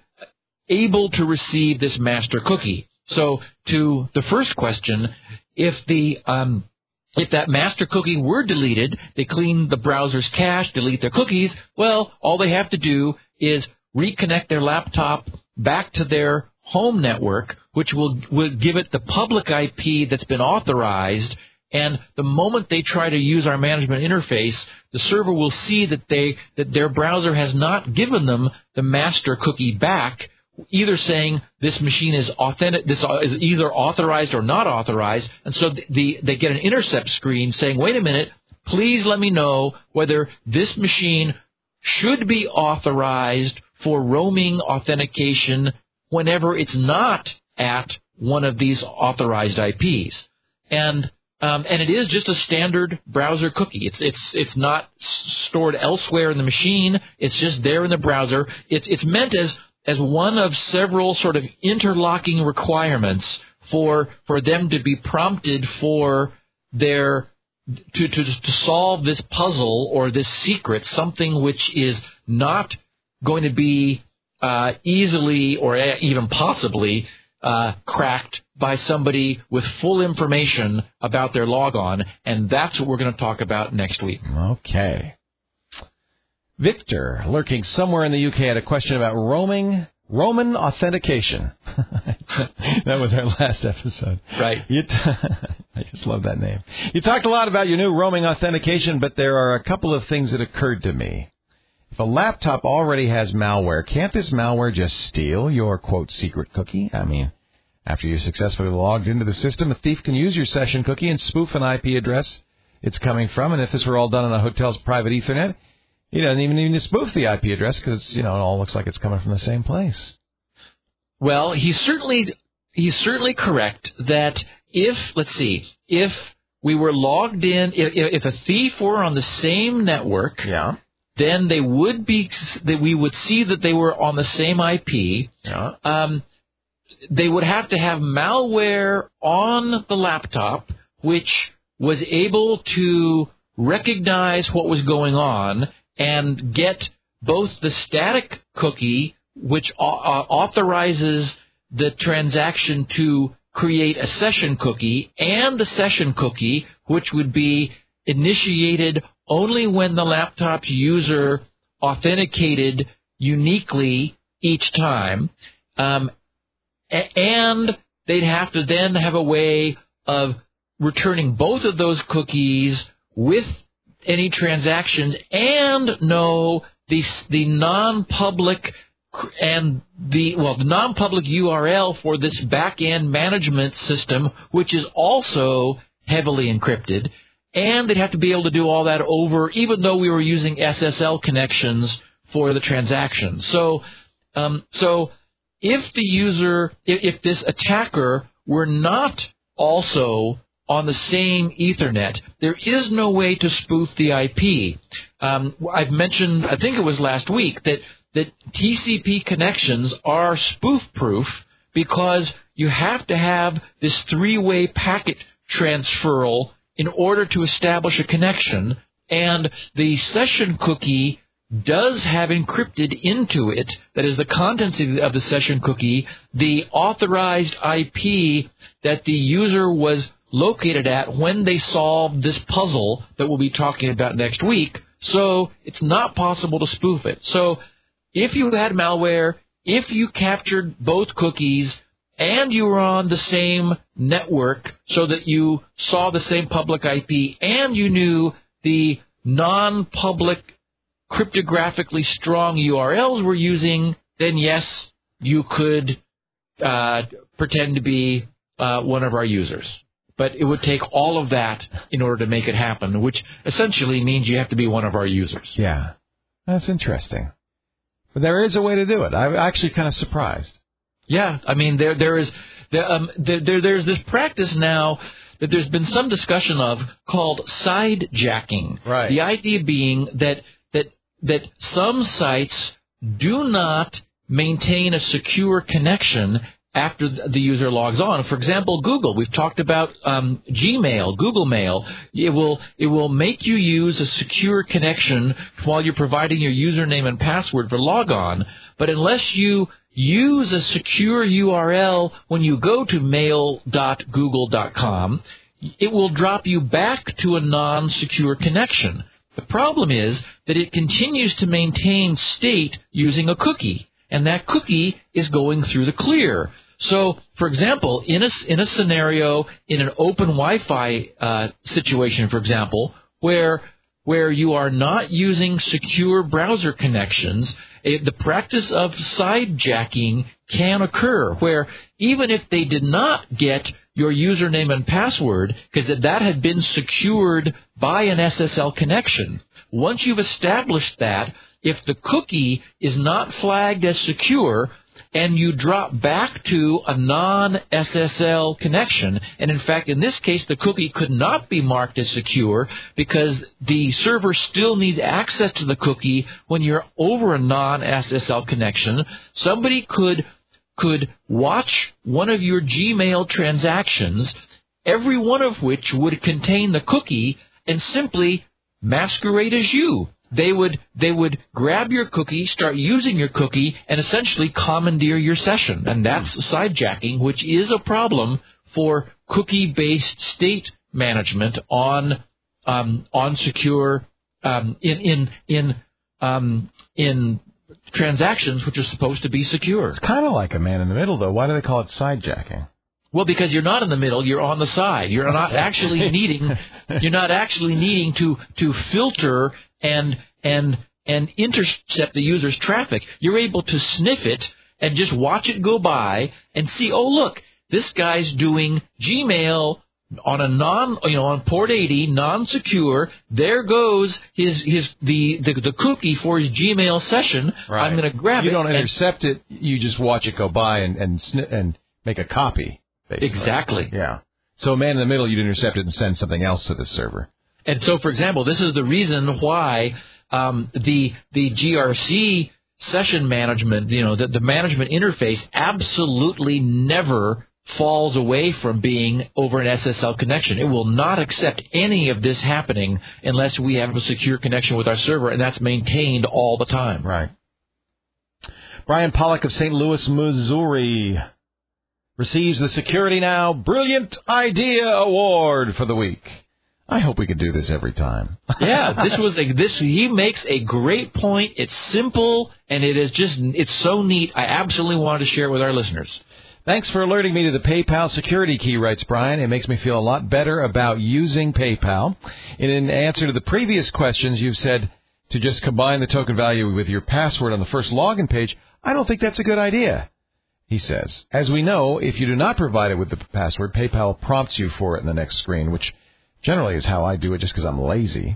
able to receive this master cookie. So to the first question, if the um, If that master cookie were deleted, they clean the browser's cache, delete their cookies, well, all they have to do is reconnect their laptop back to their home network, which will, will give it the public I P that's been authorized. And the moment they try to use our management interface, the server will see that they that their browser has not given them the master cookie back, either saying this machine is authentic, this is either authorized or not authorized, and so the, the they get an intercept screen saying, wait a minute, please let me know whether this machine should be authorized for roaming authentication whenever it's not at one of these authorized I Ps. And um, and it is just a standard browser cookie. It's it's it's not stored elsewhere in the machine. It's just there in the browser. It's it's meant as as one of several sort of interlocking requirements for for them to be prompted for their to to to solve this puzzle or this secret, something which is not going to be uh, easily or even possibly uh, cracked by somebody with full information about their logon, and that's what we're going to talk about next week. Okay. Victor, lurking somewhere in the U K, had a question about roaming, Roman authentication. That was our last episode. Right. You t- I just love that name. You talked a lot about your new roaming authentication, but there are a couple of things that occurred to me. If a laptop already has malware, can't this malware just steal your, quote, secret cookie? I mean, after you successfully logged into the system, a thief can use your session cookie and spoof an I P address it's coming from. And if this were all done on a hotel's private Ethernet, he doesn't even need to spoof the I P address because, you know, it all looks like it's coming from the same place. Well, he's certainly he's certainly correct that if, let's see, if we were logged in, if, if a thief were on the same network, yeah, then they would be that we would see that they were on the same I P. Yeah. Um, they would have to have malware on the laptop, which was able to recognize what was going on and get both the static cookie, which uh, authorizes the transaction to create a session cookie, and the session cookie, which would be initiated only when the laptop's user authenticated uniquely each time. Um, and they'd have to then have a way of returning both of those cookies with any transactions and know the the non-public and the well the non-public U R L for this back-end management system, which is also heavily encrypted. And they'd have to be able to do all that over, even though we were using S S L connections for the transaction. So, um, so if the user, if, if this attacker were not also on the same Ethernet, there is no way to spoof the I P. Um, I've mentioned, I think it was last week, that, that T C P connections are spoof-proof because you have to have this three-way packet transferal in order to establish a connection, and the session cookie does have encrypted into it, that is the contents of the session cookie, the authorized I P that the user was located at when they solved this puzzle that we'll be talking about next week. So it's not possible to spoof it. So if you had malware, if you captured both cookies, and you were on the same network so that you saw the same public I P, and you knew the non-public cryptographically strong U R Ls we're using, then yes, you could uh, pretend to be uh, one of our users. But it would take all of that in order to make it happen, which essentially means you have to be one of our users. Yeah, that's interesting. But there is a way to do it. I'm actually kind of surprised. Yeah, I mean, there there is there, um, there, there there's this practice now that there's been some discussion of called sidejacking. Right. The idea being that that that some sites do not maintain a secure connection after the user logs on. For example, Google. We've talked about um, Gmail, Google Mail. It will it will make you use a secure connection while you're providing your username and password for logon. But unless you use a secure U R L when you go to mail dot google dot com, it will drop you back to a non-secure connection. The problem is that it continues to maintain state using a cookie, and that cookie is going through the clear. So, for example, in a, in a scenario, in an open Wi-Fi uh, situation, for example, where where you are not using secure browser connections, it, the practice of sidejacking can occur, where even if they did not get your username and password, because that had been secured by an S S L connection, once you've established that, if the cookie is not flagged as secure, and you drop back to a non-S S L connection, and in fact, in this case, the cookie could not be marked as secure because the server still needs access to the cookie when you're over a non-S S L connection, somebody could could watch one of your Gmail transactions, every one of which would contain the cookie, and simply masquerade as you. they would they would grab your cookie, start using your cookie, and essentially commandeer your session. And that's mm. sidejacking, which is a problem for cookie-based state management on um, on secure um, in in in um, in transactions which are supposed to be secure. It's kind of like a man in the middle, though. Why do they call it sidejacking? Well, because you're not in the middle, you're on the side. You're not actually needing you're not actually needing to to filter and and and intercept the user's traffic. You're able to sniff it and just watch it go by and see, oh look, this guy's doing Gmail on a non, you know, on port eighty, non-secure. There goes his his the the, the cookie for his Gmail session. Right. I'm going to grab you it. You don't intercept it. You just watch it go by and and sni- and make a copy. Basically. Exactly. Yeah. So, man in the middle, you'd intercept it and send something else to the server. And so, for example, this is the reason why um, the the G R C session management, you know, the, the management interface absolutely never falls away from being over an S S L connection. It will not accept any of this happening unless we have a secure connection with our server, and that's maintained all the time. Right. Brian Pollock of Saint Louis, Missouri, receives the Security Now Brilliant Idea Award for the week. I hope we could do this every time. Yeah, this was a, this. He makes a great point. It's simple, and it is just it's so neat. I absolutely wanted to share it with our listeners. Thanks for alerting me to the PayPal security key, writes Brian. It makes me feel a lot better about using PayPal. In answer to the previous questions, you've said to just combine the token value with your password on the first login page. I don't think that's a good idea, he says. As we know, if you do not provide it with the password, PayPal prompts you for it in the next screen, which generally is how I do it just because I'm lazy.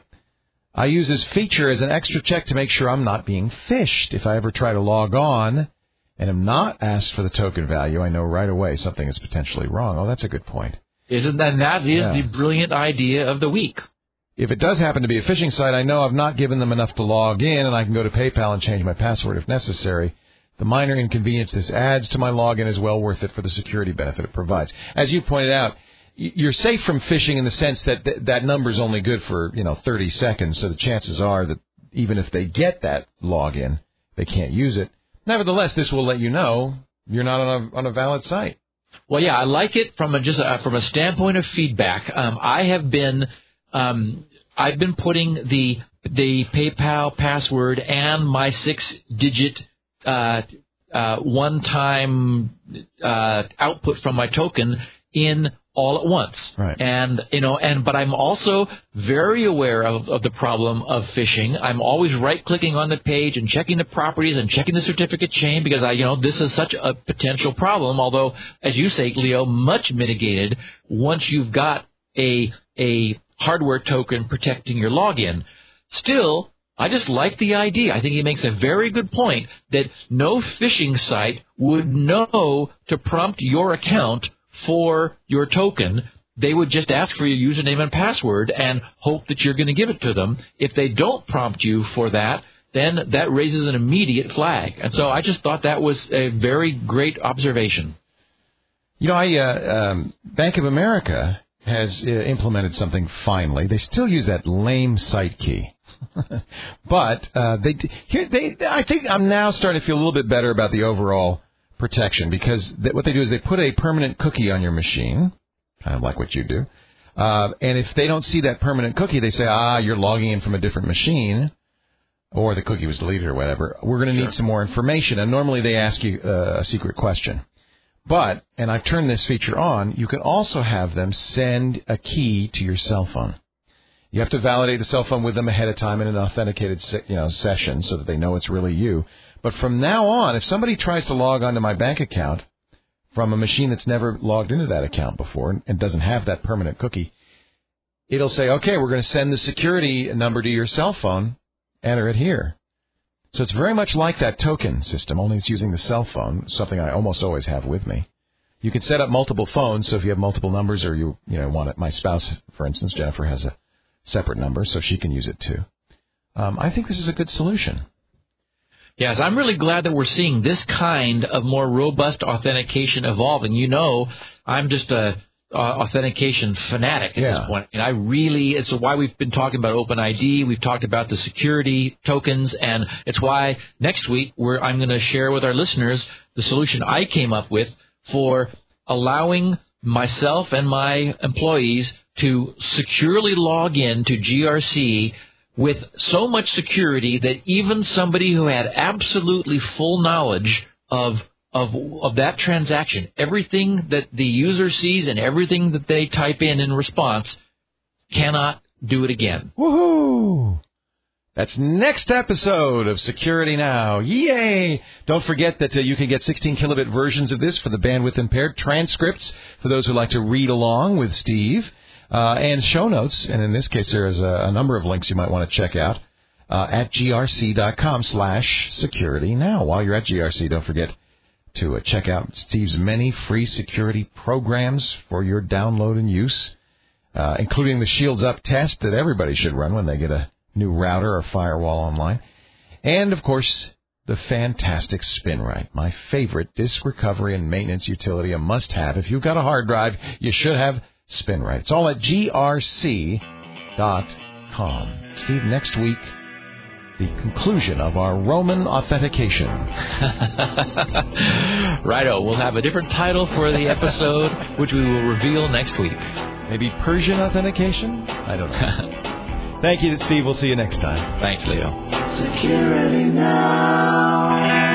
I use this feature as an extra check to make sure I'm not being phished. If I ever try to log on and am not asked for the token value, I know right away something is potentially wrong. Oh, that's a good point. Isn't that, that is yeah. the brilliant idea of the week. If it does happen to be a phishing site, I know I've not given them enough to log in, and I can go to PayPal and change my password if necessary. The minor inconvenience this adds to my login is well worth it for the security benefit it provides. As you pointed out, you're safe from phishing in the sense that th- that number is only good for, you know, thirty seconds, so the chances are that even if they get that login, they can't use it. Nevertheless, this will let you know you're not on a on a valid site. Well, yeah, I like it from a just a, from a standpoint of feedback. Um, I have been um, I've been putting the the PayPal password and my six-digit uh, uh, one-time uh, output from my token in all at once. Right. And, you know, and, but I'm also very aware of, of the problem of phishing. I'm always right-clicking on the page and checking the properties and checking the certificate chain because I, you know, this is such a potential problem. Although, as you say, Leo, much mitigated once you've got a, a hardware token protecting your login. Still, I just like the idea. I think he makes a very good point that no phishing site would know to prompt your account for your token. They would just ask for your username and password and hope that you're going to give it to them. If they don't prompt you for that, then that raises an immediate flag. And so I just thought that was a very great observation. You know, I uh, um, Bank of America has uh, implemented something finally. They still use that lame site key. but uh, they here they I think I'm now starting to feel a little bit better about the overall protection because th- what they do is they put a permanent cookie on your machine, kind of like what you do. Uh, and if they don't see that permanent cookie, they say, ah, you're logging in from a different machine, or the cookie was deleted or whatever. We're going to Sure. need some more information. And normally they ask you uh, a secret question. But, and I've turned this feature on, you can also have them send a key to your cell phone. You have to validate the cell phone with them ahead of time in an authenticated se- you know, session so that they know it's really you. But from now on, if somebody tries to log onto my bank account from a machine that's never logged into that account before and doesn't have that permanent cookie, it'll say, okay, we're going to send the security number to your cell phone. Enter it here. So it's very much like that token system, only it's using the cell phone, something I almost always have with me. You can set up multiple phones, so if you have multiple numbers or you you know want it, my spouse, for instance, Jennifer, has a separate number, so she can use it too. Um, I think this is a good solution. Yes, I'm really glad that we're seeing this kind of more robust authentication evolving. You know, I'm just a uh, authentication fanatic at Yeah. this point. And I really, it's why we've been talking about OpenID. We've talked about the security tokens, and it's why next week we're, I'm going to share with our listeners the solution I came up with for allowing myself and my employees to securely log in to G R C with so much security that even somebody who had absolutely full knowledge of of of that transaction, everything that the user sees and everything that they type in in response, cannot do it again. Woohoo! That's next episode of Security Now. Yay! Don't forget that uh, you can get sixteen kilobit versions of this for the bandwidth impaired, transcripts for those who like to read along with Steve, uh, and show notes. And in this case, there's a, a number of links you might want to check out uh, at grc.com slash security now. While you're at G R C, don't forget to uh, check out Steve's many free security programs for your download and use, uh, including the Shields Up test that everybody should run when they get a new router or firewall online. And, of course, the fantastic SpinRite, my favorite disk recovery and maintenance utility, a must-have. If you've got a hard drive, you should have SpinRite. It's all at G R C dot com. Steve, next week, the conclusion of our Roman authentication. Righto. We'll have a different title for the episode, which we will reveal next week. Maybe Persian authentication? I don't know. Thank you, Steve. We'll see you next time. Thanks, Leo. Security Now.